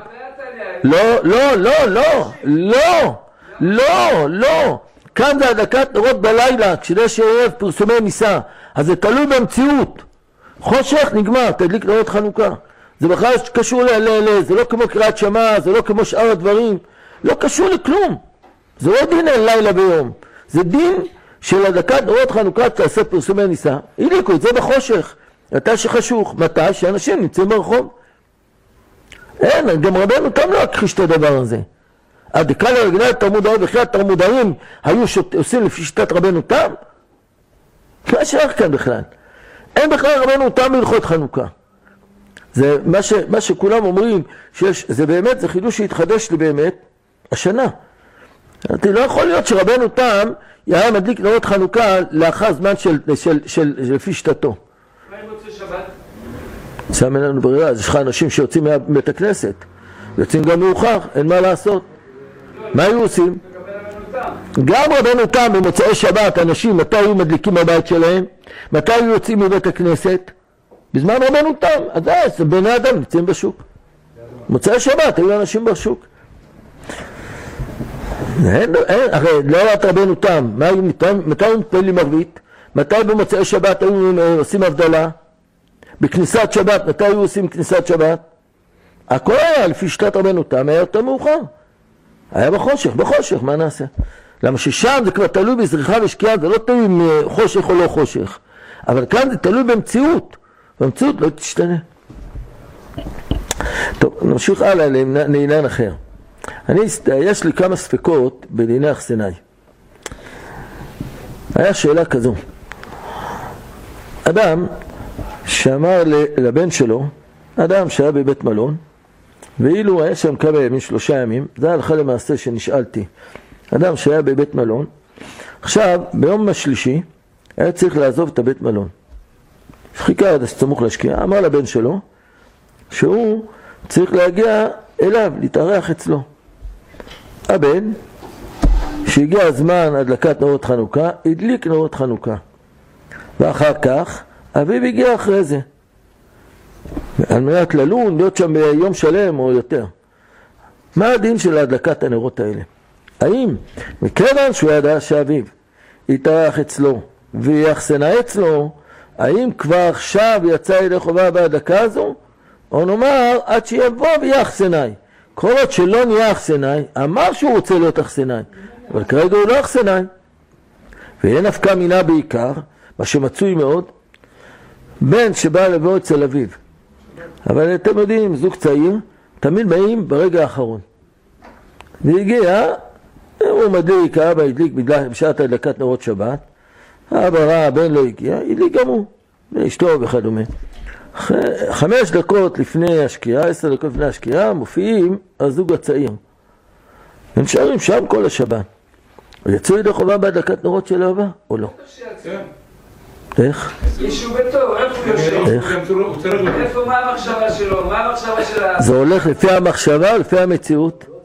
לא. כאן זה הדלקת נרות בלילה, כשיש ערב פרסומי ניסה. אז זה תלוי במציאות. חושך נגמר, תדליק נרות חנוכה. זה בכלל קשור זה לא כמו קריאת שמע, זה לא כמו שאר הדברים. לא קשור לכלום. זה לא דין לילה ביום. זה דין של הדלקת נרות חנוכה תעשה פרסומי ניסה. הדליקו את זה בחושך. מתי שחשוך, מתי שאנשים נמצאים ברחוב. אין, גם רבנו תם לא הכחיש את הדבר הזה. הדקה לרגלי התלמודאים וכי התלמודאים היו עושים לפי שיטת רבנו תם? מה שייך כאן בכלל? אין בכלל רבנו תם בהלכות חנוכה. זה מה שכולם אומרים, זה באמת, זה חידוש שהתחדש לי באמת השנה. לא יכול להיות שרבנו תם היה מדליק נרות חנוכה לאחר זמן של לפי שיטתו. מה עם מוצאי שבת? שם אין לנו ברירה, אז יש לך אנשים שיוצאים מבית הכנסת, יוצאים גם מאוחר, אין מה לעשות. מה היו עושים? גם רבנו תם במוצאי שבת, אנשים מתי היו מדליקים בבית שלהם, מתי היו יוצאים מבית הכנסת, בזמן רבנו תם, אז בני אדם נמצאים בשוק. מוצאי שבת היו אנשים בשוק. הרי לא יודעת רבנו תם, מתי היו מתפללים ערבית, מתי במוצאי שבת היו עושים הבדלה, בכניסת שבת, מתי היו עושים כניסת שבת? הכל היה לפי שיטת רבנו תם, היה יותר מאוחר. היה בחושך, מה נעשה? למה ששם זה כבר תלוי בזריחה ושקיעה, זה לא תלוי אם חושך או לא חושך. אבל כאן זה תלוי במציאות. במציאות לא תשתנה. טוב, נמשיך הלאה לעניין אחר. יש לי כמה ספקות בדיני אכסנאי. היה שאלה כזו. אדם שאמר לבן שלו, אדם שהיה בבית מלון, ואילו היה שם כמה ימים, 3 ימים, זה הלכה למעשה שנשאלתי. אדם שהיה בבית מלון, עכשיו ביום השלישי היה צריך לעזוב את הבית מלון. חיכה עד סמוך להשקיע, אמר לבן שלו שהוא צריך להגיע אליו, להתארח אצלו. הבן, שהגיע הזמן הדלקת נרות חנוכה, הדליק נרות חנוכה. ואחר כך, אביו הגיע אחרי זה. על מנת ללון, להיות שם ביום שלם או יותר. מה הדין של הדלקת הנרות האלה? האם מכיוון שהוא ידע שאביו יתארח אצלו ויחסנה אצלו, האם כבר עכשיו יצא ידי חובה בהדלקה הזו? או נאמר, עד שיבוא ויחסנאי. כל עוד שלא נהיה אחסנאי, אמר שהוא רוצה להיות אחסנאי, אבל כרגע הוא לא אחסנאי. ואין נפקא מינה בעיקר, מה שמצוי מאוד, בן שבא לבוא אצל אביו. אבל אתם יודעים, זוג צעיר, תמיד באים ברגע האחרון. והגיע, הוא מדליק, האבא הדליק בשעת הדלקת נרות שבת, האבא ראה, הבן לא הגיע, הדליק גם הוא, ואשתו וכדומה. 5 דקות לפני השקיעה, 10 דקות לפני השקיעה, מופיעים הזוג הצעיר. הם נשארים שם כל השבת. יצאו ידי חובה בהדלקת נרות של האבא, או לא? איך? ישו ביתו, איפה יושב? איפה, מה המחשבה שלו? מה המחשבה של האבא? זה הולך לפי המחשבה או לפי המציאות?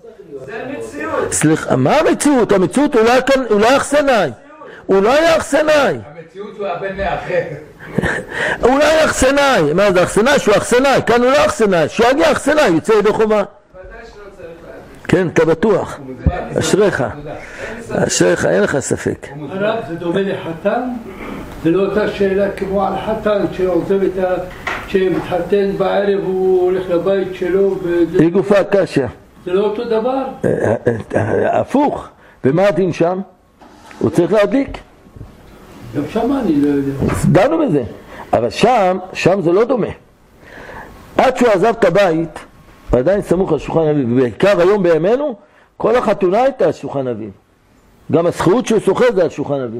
סליחה, מה המציאות? המציאות הוא לא אכסנאי. הוא לא היה אכסנאי. המציאות הוא הבן מאחר. הוא לא היה אכסנאי. מה זה אכסנאי? שהוא אכסנאי. כאן הוא לא אכסנאי. שיגיע אכסנאי, יוצא ידי חובה. ודאי שלא צריך להגיד. כן, אתה בטוח. אשריך. אשריך, אין לך ספק. הרב, זה דומה לחתן? זה לא אותה שאלה כמו על חתן שעוזב שמתחתן בערב הוא הולך לבית שלו היא גופה קשה. זה לא אותו דבר? הפוך. ומה הדין שם? הוא צריך להדליק. גם שם אני לא יודע. דנו בזה. אבל שם זה לא דומה. עד שהוא עזב את הבית, עדיין סמוך על שולחן אביו. בעיקר היום בימינו, כל החתונה הייתה על שולחן אביו. גם הזכות שהוא סוחר זה על שולחן אביו.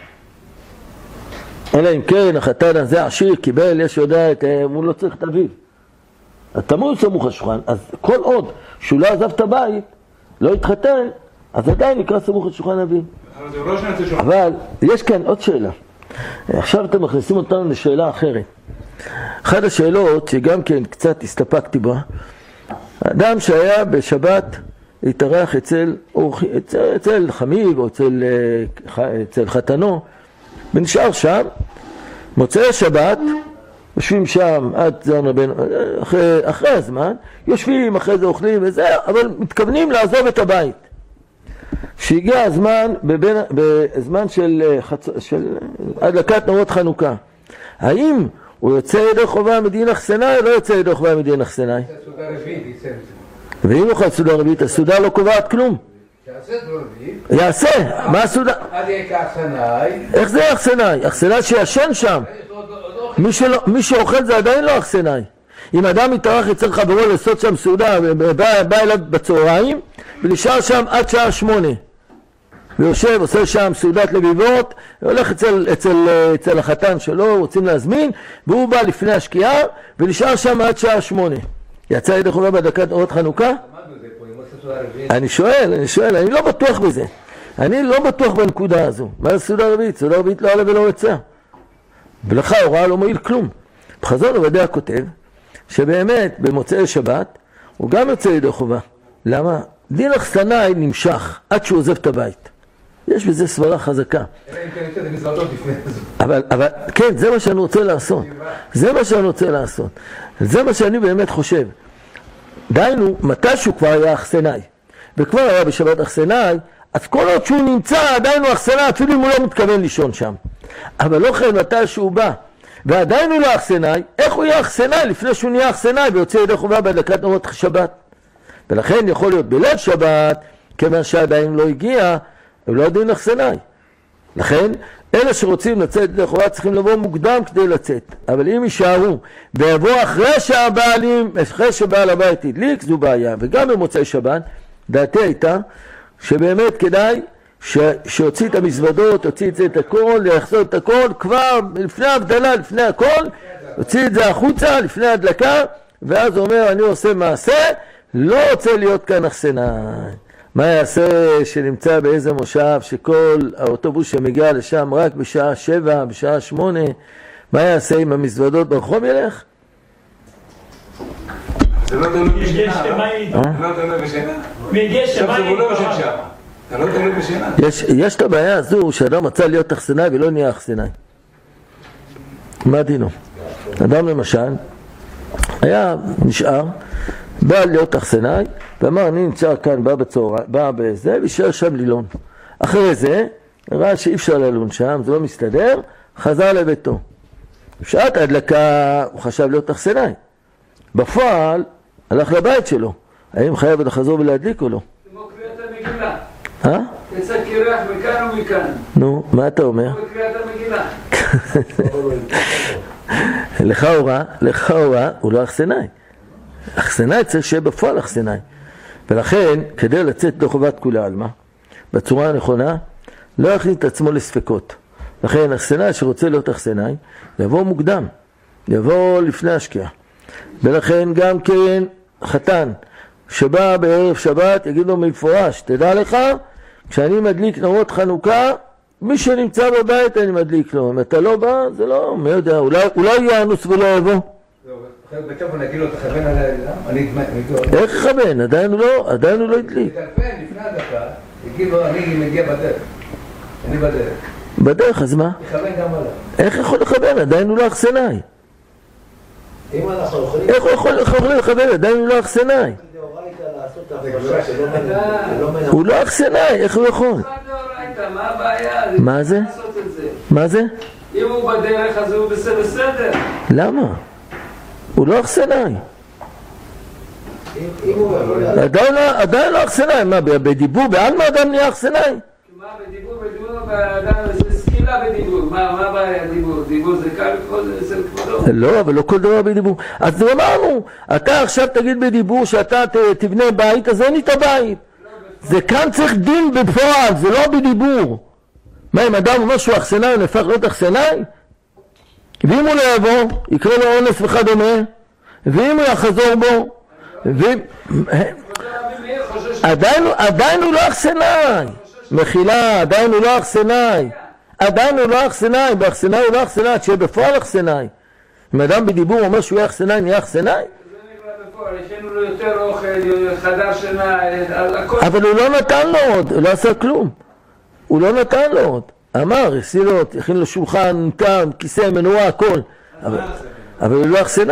אלא אם כן, החתן הזה עשיר, קיבל, יש יודעת, הוא לא צריך את אביו. התמוד סמוך על שולחן. אז כל עוד שהוא לא עזב את הבית, לא התחתן, אז עדיין נקרא סמוך על שולחן אביו. אבל יש כאן עוד שאלה. עכשיו אתם מכניסים אותנו לשאלה אחרת. אחת השאלות שגם כן קצת הסתפקתי בה, אדם שהיה בשבת התארח אצל חמיו או אצל חתנו ונשאר שם, מוצאי שבת, יושבים שם עד זמן רבנו, אחרי הזמן, יושבים, אחרי זה אוכלים וזה, אבל מתכוונים לעזוב את הבית. שהגיע הזמן, בזמן של הדלקת נרות חנוכה. האם הוא יוצא ידי חובה מדין אכסנאי או לא יוצא ידי חובה מדין אכסנאי? ואם הוא חד סעודה רביעית, הסעודה לא קובעת כלום. יעשה, מה הסעודה? איך זה אכסנאי? אכסנאי שישן שם. מי שאוכל זה עדיין לא אכסנאי. אם אדם מתארח אצל חברו לעשות שם סעודה, בא אליו בצהריים ונשאר שם עד שעה 8 ויושב, עושה שם סעודת לביבות, הולך אצל החתן שלו, רוצים להזמין, והוא בא לפני השקיעה ונשאר שם עד שעה 8. יצא ידי חובה בהדלקת נרות חנוכה? אני שואל, אני לא בטוח בזה. אני לא בטוח בנקודה הזו. מה זה סעודה רביעית? סעודה רביעית לא עלה ולא יצא. ולך הוראה לא מועיל כלום. בחזון עובדיה כותב שבאמת במוצאי שבת הוא גם יוצא ידי חובה. למה? דין אכסנאי נמשך עד שהוא עוזב את הבית. יש בזה סברה חזקה. אבל כן, זה מה שאני רוצה לעשות. זה מה שאני באמת חושב. דיינו, מתי שהוא כבר היה אכסנאי, וכבר היה בשבת אכסנאי, אז כל עוד שהוא נמצא עדיין הוא אכסנאי, אפילו אם הוא לא מתכוון לישון שם. אבל לא כן, מתי שהוא בא ועדיין הוא לא אכסנאי, איך הוא יהיה אכסנאי לפני שהוא נהיה אכסנאי ויוצא ידי חובה בהדלקת נרות שבת? ולכן יכול להיות בליל שבת, כיוון שעדיין לא הגיע, הוא לא דין אכסנאי. לכן אלה שרוצים לצאת ידי חובה צריכים לבוא מוקדם כדי לצאת. אבל אם יישארו ויבוא אחרי שבעל הבית הדליק, זו בעיה. וגם במוצאי שבת דעתי הייתה שבאמת כדאי שיוציא את המזוודות, יוציא את הכל, יחזור את הכל, כבר לפני ההבדלה, לפני הכל, יוציא את זה החוצה, לפני ההדלקה, ואז הוא אומר, אני עושה מעשה, לא רוצה להיות כאן אכסנאי. מה יעשה שנמצא באיזה מושב, שכל האוטובוס שמגיע לשם רק בשעה 7, בשעה 8, מה יעשה עם המזוודות ברחוב ילך? זה לא תלוי בשינה, לא תלוי בשינה. עכשיו זה לא בשם שם. אתה לא תלוי בשינה. יש את הבעיה הזו שאדם מצא להיות אכסנאי ולא נהיה אכסנאי. מה דינו? אדם למשל היה נשאר, בא להיות אכסנאי ואמר אני נמצא כאן, בא בזה וישאר שם לילון. אחרי זה ראה שאי אפשר ללון שם, זה לא מסתדר, חזר לביתו. בשעת ההדלקה הוא חשב להיות אכסנאי. בפועל הלך לבית שלו. האם חייב לחזור ולהדליק או לא? כמו קריאת המגילה. יצא קירח מכאן ומכאן. נו, מה אתה אומר? כמו קריאת המגילה. לכאורה הוא לא אכסנאי. אכסנאי צריך שיהיה בפועל אכסנאי. ולכן כדי לצאת לחובת כולי עלמא בצורה הנכונה לא יכניס את עצמו לספקות. לכן אכסנאי שרוצה להיות אכסנאי יבוא מוקדם, יבוא לפני השקיעה. ולכן גם כן חתן שבא בערב שבת יגיד לו מפורש, תדע לך, כשאני מדליק נרות חנוכה, מי שנמצא בבית אני מדליק לו. אם אתה לא בא, זה לא, מי יודע, אולי יענוס ולא יבוא. בטוב נגיד לו, תכוון עליי, איך תכוון? עדיין הוא לא הדליק. תכוון לפני דקה, יגיד לו, אני מגיע בדרך. אני בדרך. בדרך, אז מה? יכוון גם עליו. איך יכול לכוון? עדיין הוא לא אכסנאי. אם אנחנו יכולים... איך הוא יכול לכוון? עדיין הוא לא אכסנאי. הוא לא אכסנאי, איך הוא יכול? מה הבעיה? מה זה? מה זה? אם הוא בדרך אז הוא בסדר. למה? הוא לא אכסנאי. עדיין לא אכסנאי. מה, בדיבור בעלמא אדם נהיה אכסנאי? מה, בדיבור באדם זה סקילה בדיבור. מה הבעיה דיבור? דיבור זה קל אצל כבודו? לא, אבל לא כל דבר בדיבור. אז אמרנו, אתה עכשיו תגיד בדיבור שאתה תבנה בית, אז אין לי את הבית. זה כאן צריך דין בפועל, זה לא בדיבור. מה אם אדם אומר שהוא אכסנאי, הוא נהפך להיות אכסנאי? ואם הוא לא יבוא, יקרה לו אונס וכדומה, ואם הוא יחזור בו, עדיין הוא לא אכסנאי. מחילה, עדיין הוא לא אכסנאי. עדיין הוא לא אכסנאי, באכסנאי הוא לא אכסנאי, שיהיה בפועל אכסנאי. אם אדם בדיבור אומר שהוא יהיה אכסנאי, נהיה אכסנאי? זה נקרא בפועל, ישנו לו יותר אוכל, חדר שינה, הכל. אבל הוא לא נתן לו עוד, הוא לא עשה כלום. הוא לא נתן לו עוד. אמר, יסילות, יכין לו שולחן, טעם, כיסא, מנועה, הכל. אבל הוא לא אכסנאי.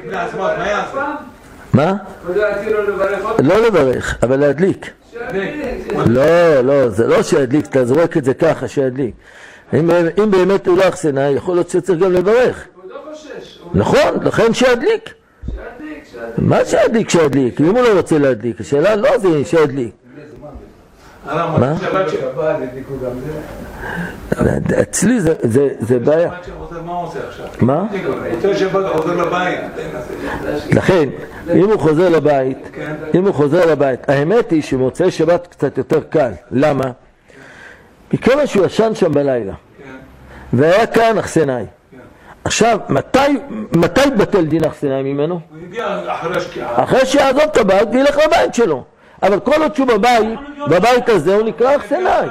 מה? לא לברך, אבל להדליק. לא, זה לא שידליק, אתה זורק את זה ככה, שידליק. אם באמת הוא לא אכסנאי, יכול להיות שצריך גם לברך. הוא לא חושש. נכון, לכן שידליק. מה שידליק? שידליק. אם הוא לא רוצה להדליק, השאלה לא זה שידליק. מה? אצלי זה בעיה. מה? לכן, אם הוא חוזר לבית, האמת היא שמוצאי שבת קצת יותר קל. למה? מכיוון שהוא ישן שם בלילה והיה כאן אכסנאי. עכשיו, מתי בטל דין אכסנאי ממנו? הוא הגיע אחרי שקיעה. אחרי שיעזוב את הבית וילך לבית שלו. אבל כל עוד שהוא בבית הזה הוא נקרא אכסנאי.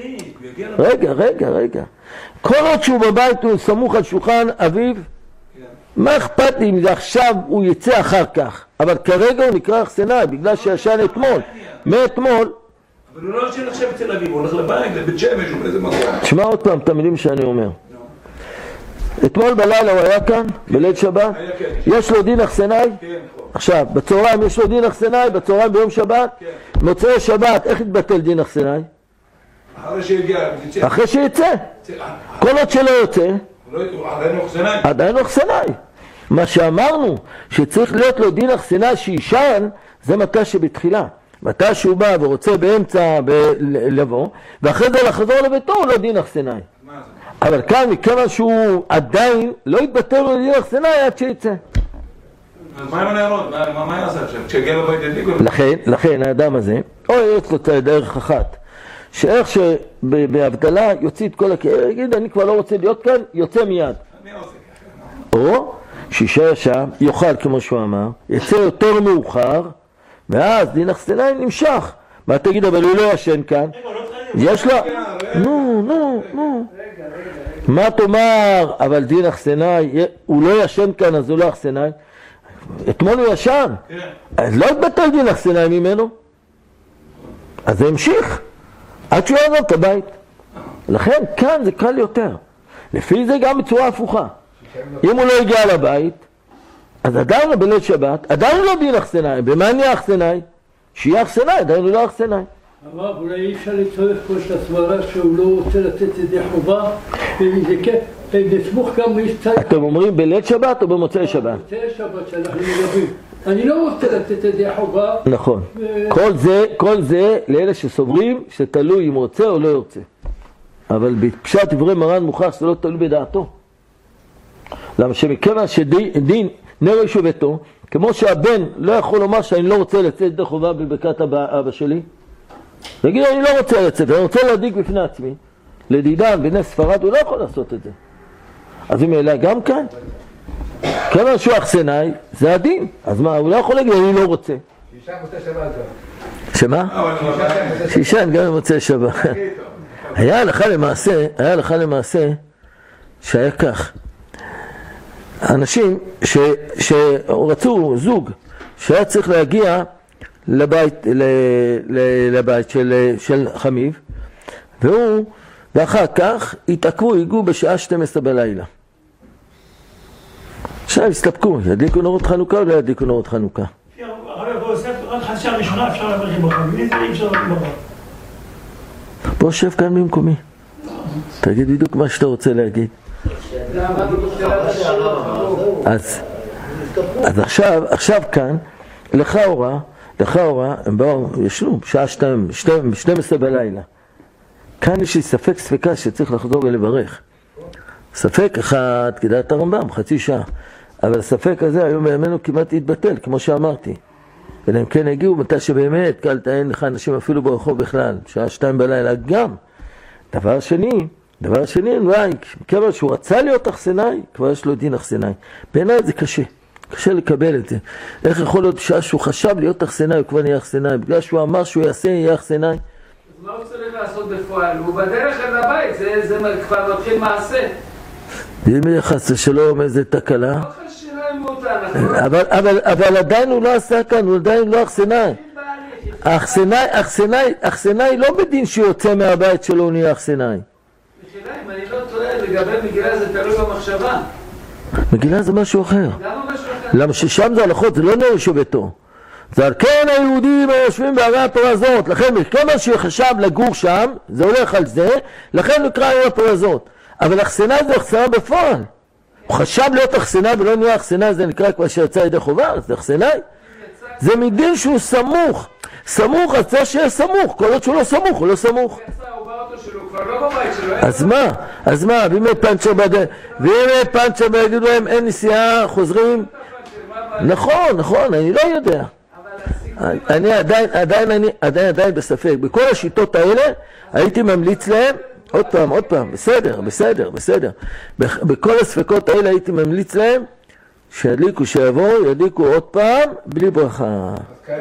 רגע. כל עוד שהוא בבית הוא סמוך על שולחן אביו, מה אכפת לי אם זה עכשיו הוא יצא אחר כך? אבל כרגע הוא נקרא אכסנאי בגלל שישן אתמול. מאתמול. אבל הוא לא ישן עכשיו אצל אביו, הוא הולך לבית, לבית שמש או באיזה מקום. תשמע עוד פעם את המילים שאני אומר. אתמול בלילה הוא היה כאן, בליל שבת, יש לו דין אכסנאי? כן. עכשיו, בצהריים יש לו דין אכסנאי, בצהריים ביום שבת? מוצאי שבת, איך יתבטל דין אכסנאי? אחרי שיצא. כל עוד שלא יוצא, עדיין הוא אכסנאי. מה שאמרנו, שצריך להיות לו דין אכסנאי שישן, זה מתי שבתחילה. מתי שהוא בא ורוצה באמצע לבוא, ואחרי זה לחזור לביתו הוא לא דין אכסנאי. אבל כאן מכיוון שהוא עדיין לא יתבטל לו דין אכסנאי עד שיצא. אז מה עם הנערות? מה יעשה עכשיו? כשהגיע לבית ידליקו? לכן האדם הזה, או יש לו דרך אחת, שאיך שבהבדלה יוציא את כל הכאב, יגיד אני כבר לא רוצה להיות כאן, יוצא מיד. או שישאר שם, יאכל כמו שהוא אמר, יצא יותר מאוחר, ואז דין אכסנאי נמשך. מה תגיד, אבל הוא לא ישן כאן? יש לו... נו. מה תאמר, אבל דין אכסנאי, הוא לא ישן כאן אז הוא לא אכסנאי? אתמול הוא ישן, אז לא יתבטל דין אכסנאי ממנו, אז זה המשיך עד שהוא יעזוב את הבית. לכן כאן זה קל יותר. לפי זה גם בצורה הפוכה. אם הוא לא הגיע לבית, אז עדיין לא בליל שבת, עדיין לא דין אכסנאי. במה נהיה אכסנאי? שיהיה אכסנאי, עדיין הוא לא אכסנאי. אבל אולי אי אפשר לצורף פה את הסברה שהוא לא רוצה לתת את זה חובה, וזה כן, בסמוך גם יש צד... אתם אומרים בליל שבת או במוצאי שבת? במוצאי שבת שאנחנו מדברים. אני לא רוצה לתת את זה חובה. נכון. כל זה לאלה שסוברים שתלוי אם רוצה או לא יוצא. אבל בפשט דברי מרן מוכח שזה לא תלוי בדעתו. למה שמכיוון שדין נר איש וביתו, כמו שהבן לא יכול לומר שאני לא רוצה לצאת ידי חובה בברכת אבא שלי, נגיד אני לא רוצה לצאת, אני רוצה להדליק בפני עצמי, לדידן בני ספרד, הוא לא יכול לעשות את זה. אז אם אלה גם כאן, כיוון שהוא אכסנאי, זה הדין. אז מה, הוא לא יכול להגיד אני לא רוצה. שישן מוצא שבת. שמה? שישן גם מוצא שבת. היה הלכה למעשה שהיה כך. אנשים שרצו זוג שהיה צריך להגיע לבית של חמיב, ואחר כך התעכבו, בשעה 12 בלילה. עכשיו הסתפקו, ידליקו נורות חנוכה או לא ידליקו נורות חנוכה? הרב עושה רק חדשה ראשונה, אפשר להבריך עם בחר, בלי זה אי אפשר להבריך בחר. בוא שב כאן במקומי, תגיד בדיוק מה שאתה רוצה להגיד. אז עכשיו כאן, לכאורה, הם באו, ישנו, בשעה 12 בלילה. כאן יש לי ספקה שצריך לחזור ולברך. ספק אחד, כדעת הרמב"ם, חצי שעה. אבל הספק הזה היום בימינו כמעט התבטל, כמו שאמרתי. אלא אם כן הגיעו מתי שבאמת, אין לך אנשים אפילו ברחוב בכלל, שעה 2 בלילה גם. דבר שני, אולי, כיוון שהוא רצה להיות אכסנאי, כבר יש לו דין אכסנאי. בעיניי זה קשה לקבל את זה. איך יכול להיות בשעה שהוא חשב להיות אכסנאי, הוא כבר נהיה אכסנאי, בגלל שהוא אמר שהוא יהיה אכסנאי. מה הוא צריך לעשות בפועל? הוא בדרך אל הבית, זה כבר מתחיל מעשה. אם יחס שלום איזה תקלה. לא חשילה עם אותה, אבל עדיין הוא לא עשה כאן, הוא עדיין לא אכסנאי. אכסנאי לא בדין שהוא יוצא מהבית שלו, הוא נהיה אכסנאי. מחילה, אם אני לא טועה, לגבי מגילה זה תלוי במחשבה. מגילה זה משהו אחר. למה משהו אחר? למה ששם זה הלכות, זה לא נראה שביתו. זה על כן היהודים היושבים בערי הפרזות, לכן כמה שחשב לגור שם, זה הולך על זה, לכן נקרא ערי הפרזות. אבל אכסנאי זה אכסנאי בפועל. הוא חשב להיות אכסנאי ולא נהיה אכסנאי, זה נקרא כבר שיצא ידי חובה, זה אכסנאי. זה מדין שהוא סמוך. סמוך, אז זה שיהיה סמוך, כל עוד שהוא לא סמוך, הוא לא סמוך. אז מה, ואם פנצ'ר יגידו להם אין נסיעה, חוזרים? נכון, אני לא יודע. אני עדיין בספק. בכל השיטות האלה הייתי ממליץ להם, עוד פעם, בסדר. בכל הספקות האלה הייתי ממליץ להם שידליקו עוד פעם בלי ברכה.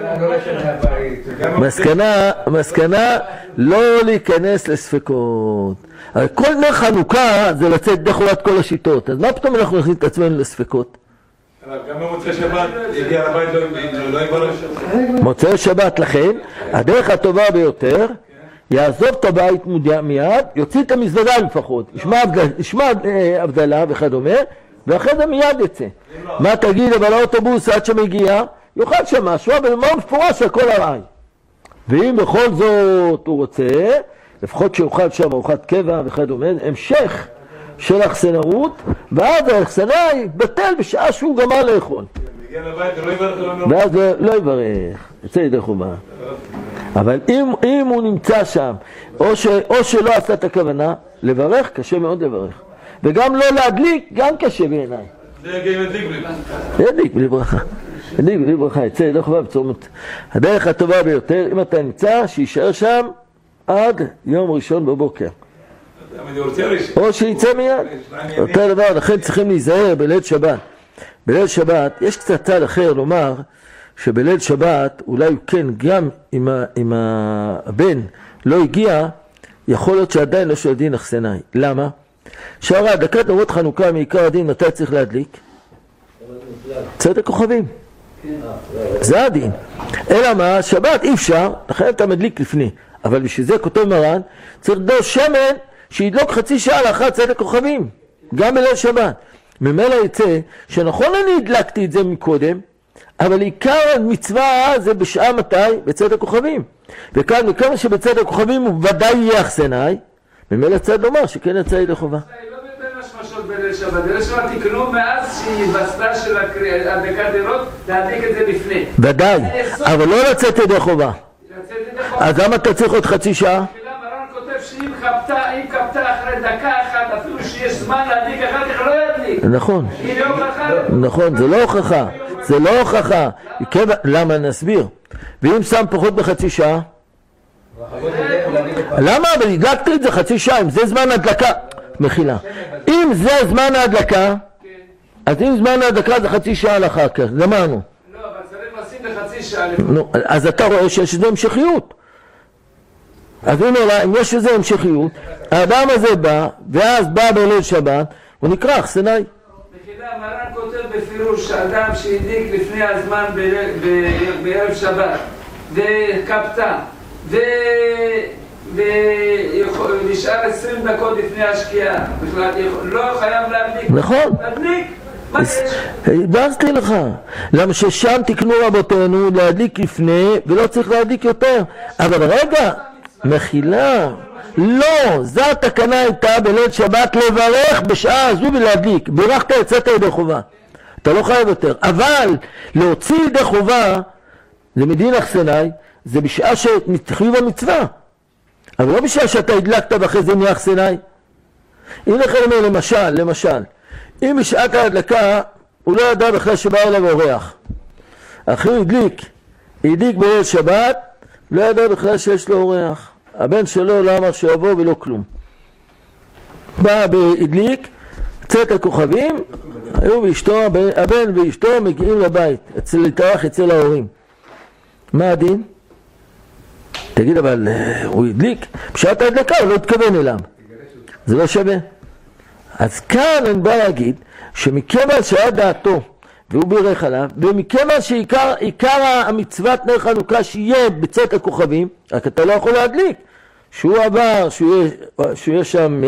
מסקנה לא להיכנס לספקות. כל נר חנוכה זה לצאת דחולת כל השיטות. אז מה פתאום אנחנו נכניס את עצמנו לספקות? גם במוצאי שבת יגיע לבית לא יברך. מוצאי שבת לכן, הדרך הטובה ביותר, יעזוב את הבית מיד, יוציא את המזוודה לפחות, ישמע הבדלה וכדומה, ואחרי זה מיד יצא. מה תגיד, אבל האוטובוס עד שמגיע, יאכל שם משהו, אבל מה מפורש הכל הרי. ואם בכל זאת הוא רוצה, לפחות שיאכל שם ארוחת קבע וכדומה, המשך של אכסנאות, ואז האכסנאי יתבטל בשעה שהוא גמר לאכול. ואז לא יברך, יצא ידי חובה. אבל אם הוא נמצא שם, או שלא עשה את הכוונה, לברך, קשה מאוד לברך. וגם לא להדליק, גם קשה בעיניי. ידליק בלי ברכה. יצא ידי חובה בצומת. הדרך הטובה ביותר, אם אתה נמצא, שישאר שם עד יום ראשון בבוקר. או שיצא מיד. אותו דבר, לכן צריכים להיזהר בליל שבת. בליל שבת, יש קצת צד אחר לומר, שבליל שבת, אולי כן, גם אם הבן לא הגיע, יכול להיות שעדיין לא של דין אכסנאי. למה? שהרי הדלקת נרות חנוכה מעיקר הדין, מתי צריך להדליק? צאת הכוכבים. זה הדין. אלא מה? שבת אי אפשר, לכן אתה מדליק לפני. אבל בשביל זה כותב מרן, צריך דור שמן שידלוק חצי שעה לאחר צאת הכוכבים. גם בליל שבת. ממילא יצא שנכון אני הדלקתי את זה מקודם, אבל עיקר המצווה זה בשעה מתי? בצאת הכוכבים. וכאן, מכמה שבצאת הכוכבים הוא ודאי יהיה אכסנאי, ממילא צד לומר שכן יצא ידי חובה. לא בין השמשות בליל שבת. בליל שבת תקנו מאז שהיא בסתה של הדלקת נרות, להדליק את זה לפני. ודאי, אבל לא לצאת ידי חובה. אז למה אתה צריך עוד חצי שעה? מרן כותב שאם קפתה אחרי דקה אחת, אפילו שיש זמן להדליק אחר כך לא ידליק. נכון, זה לא הוכחה. למה? נסביר. ואם שם פחות בחצי שעה? למה? אבל הדלקתי את זה חצי שעה, אם זה זמן הדלקה. מחילה. אם זה זמן ההדלקה, אז אם זמן ההדלקה זה חצי שעה לאחר כך, גמרנו. לא, אבל צריך לשים בחצי שעה. אז אתה רואה שיש איזו המשכיות. אז אם יש איזו המשכיות, האדם הזה בא, ואז בא בליל שבת, הוא נקרא אכסנאי. מחילה, מרן כותב בפירוש שאדם שהדליק לפני הזמן בערב שבת, וקפתה, ונשאר 20 דקות לפני השקיעה, בכלל לא חייב להדליק. נכון. להדליק? מה יש? הדברתי לך, למה ששם תקנו רבותינו להדליק לפני ולא צריך להדליק יותר. אבל רגע, מחילה, לא, זו התקנה הייתה בליל שבת לברך בשעה הזו ולהדליק. בירכת יצאת ידי חובה, אתה לא חייב יותר. אבל להוציא ידי חובה למדין אחסנאי זה בשעה שתחיוב המצווה, אבל לא בשעה שאתה הדלקת ואחרי זה נהיה אחסנאי. הנה לכם למשל, אם בשעת ההדלקה הוא לא ידע בכלל שבא אליו אורח, אחרי הוא הדליק בליל שבת, לא ידע בכלל שיש לו אורח, הבן שלו לא אמר שיבוא ולא כלום, בא והדליק, צאת הכוכבים, הבן ואשתו מגיעים לבית, להתארח אצל ההורים. מה הדין? תגיד, אבל הוא הדליק, בשעת ההדלקה הוא לא התכוון אליו, זה לא שווה. אז כאן אני בא להגיד שמכיוון שהיה דעתו והוא בירך עליו, ומכיוון שעיקר המצוות נר חנוכה שיהיה בצאת הכוכבים, רק אתה לא יכול להדליק, שהוא עבר, שהוא יש שם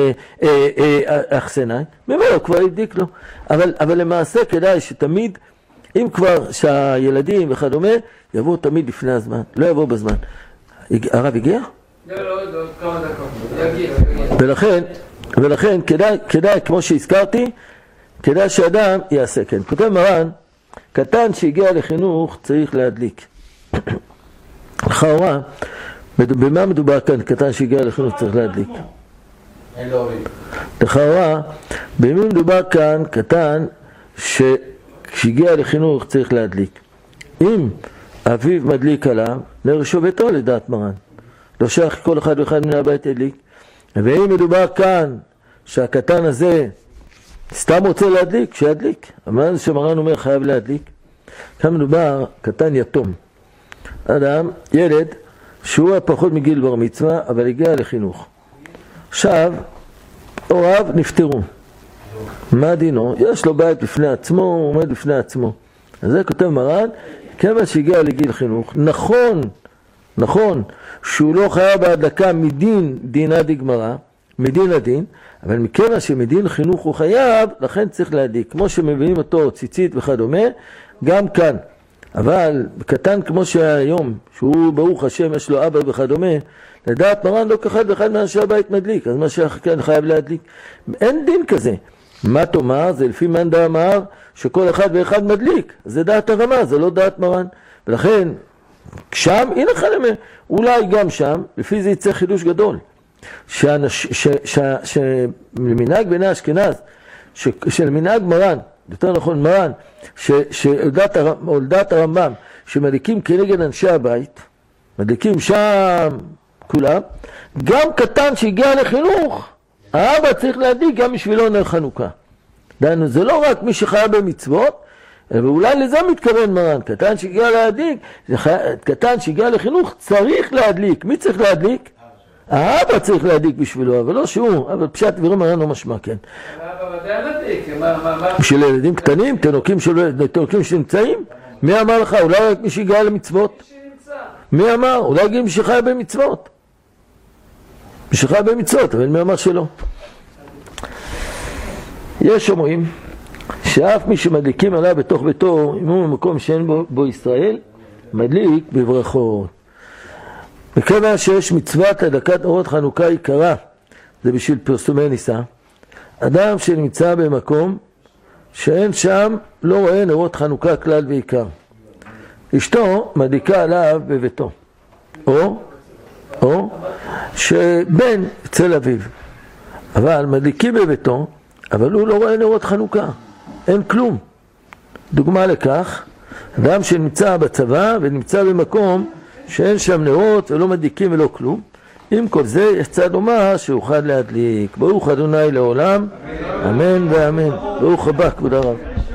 אחסנאי, ממנו כבר הדליק לו. אבל למעשה כדאי שתמיד, אם כבר שהילדים וכדומה, יבואו תמיד לפני הזמן, לא יבואו בזמן. הרב הגיע? לא, כמה דקות, יגיע. ולכן כדאי, כמו שהזכרתי, כדאי שאדם יעשה כן. כותב מרן, קטן שהגיע לחינוך צריך להדליק. לכאורה, במה מדובר כאן קטן שהגיע לחינוך צריך להדליק? אין לו הורים. לכאורה, במי מדובר כאן קטן שהגיע לחינוך צריך להדליק? אם אביו מדליק עליו, נר שובתו לדעת מרן. לא שייך כל אחד ואחד מן הבית ידליק. ואם מדובר כאן שהקטן הזה סתם רוצה להדליק, שידליק. אבל שמרן אומר חייב להדליק. כאן מדובר קטן יתום. אדם, ילד, שהוא פחות מגיל בר מצווה, אבל הגיע לחינוך. עכשיו, הוריו נפטרו. מה דינו? יש לו בית בפני עצמו, הוא עומד בפני עצמו. אז זה כותב מרן, כמה שהגיע לגיל חינוך. נכון שהוא לא חייב בהדלקה מדין דינה דגמרא, מדין הדין, אבל מכיוון שמדין חינוך הוא חייב, לכן צריך להדליק. כמו שמביאים אותו ציצית וכדומה, גם כאן. אבל קטן כמו שהיום, שהוא ברוך השם יש לו אבא וכדומה, לדעת מרן לא כאחד ואחד מאנשי הבית מדליק, אז מה שכן חייב להדליק. אין דין כזה. מה תאמר? זה לפי מאן דאמר שכל אחד ואחד מדליק. זה דעת הרמה, זה לא דעת מרן. ולכן, שם, הנה חלמה, אולי גם שם, לפי זה יצא חידוש גדול. שלמנהג בני אשכנז, שלמנהג מרן, יותר נכון מרן, שהולדת הרמב"ם, שמדליקים כנגד אנשי הבית, מדליקים שם כולם, גם קטן שהגיע לחינוך, האבא צריך להדליק גם בשבילו נר חנוכה. דיינו, זה לא רק מי שחייב במצוות, ואולי לזה מתכוון מרן, קטן שהגיע להדליק, קטן שהגיע לחינוך צריך להדליק. מי צריך להדליק? האבא צריך להדליק בשבילו, אבל לא שהוא, אבל פשט דברים מרן לא משמע, כן. האבא ודאי להדליק, בשביל ילדים קטנים, תינוקים שנמצאים? מי אמר לך? אולי רק מי שהגיע למצוות? מי אמר? אולי גם מי שחייב במצוות. מי שחייב במצוות, אבל מי אמר שלא? יש אומרים שאף מי שמדליקים עליו בתוך ביתו, אם הוא במקום שאין בו ישראל, מדליק בברכות. מכיוון שיש מצוות הדלקת אורות חנוכה עיקרה, זה בשביל פרסומי ניסה, אדם שנמצא במקום שאין שם, לא רואה נרות חנוכה כלל ועיקר. אשתו מדליקה עליו בביתו, או שבן אצל אביו, אבל מדליקים בביתו, אבל הוא לא רואה נרות חנוכה, אין כלום. דוגמה לכך, אדם שנמצא בצבא ונמצא במקום שאין שם נרות ולא מדליקים ולא כלום, עם כל זה יש צד לומר שאוכל להדליק. ברוך אדוני לעולם, אמן ואמן. ברוך הבא, כבוד הרב.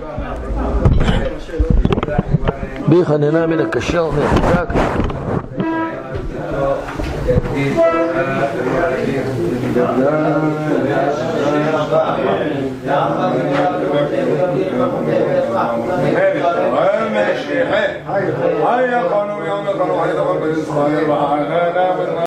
ביחננה מן הקשר מהחזק. Hey, هيا قانون يوم القانون هيا قانون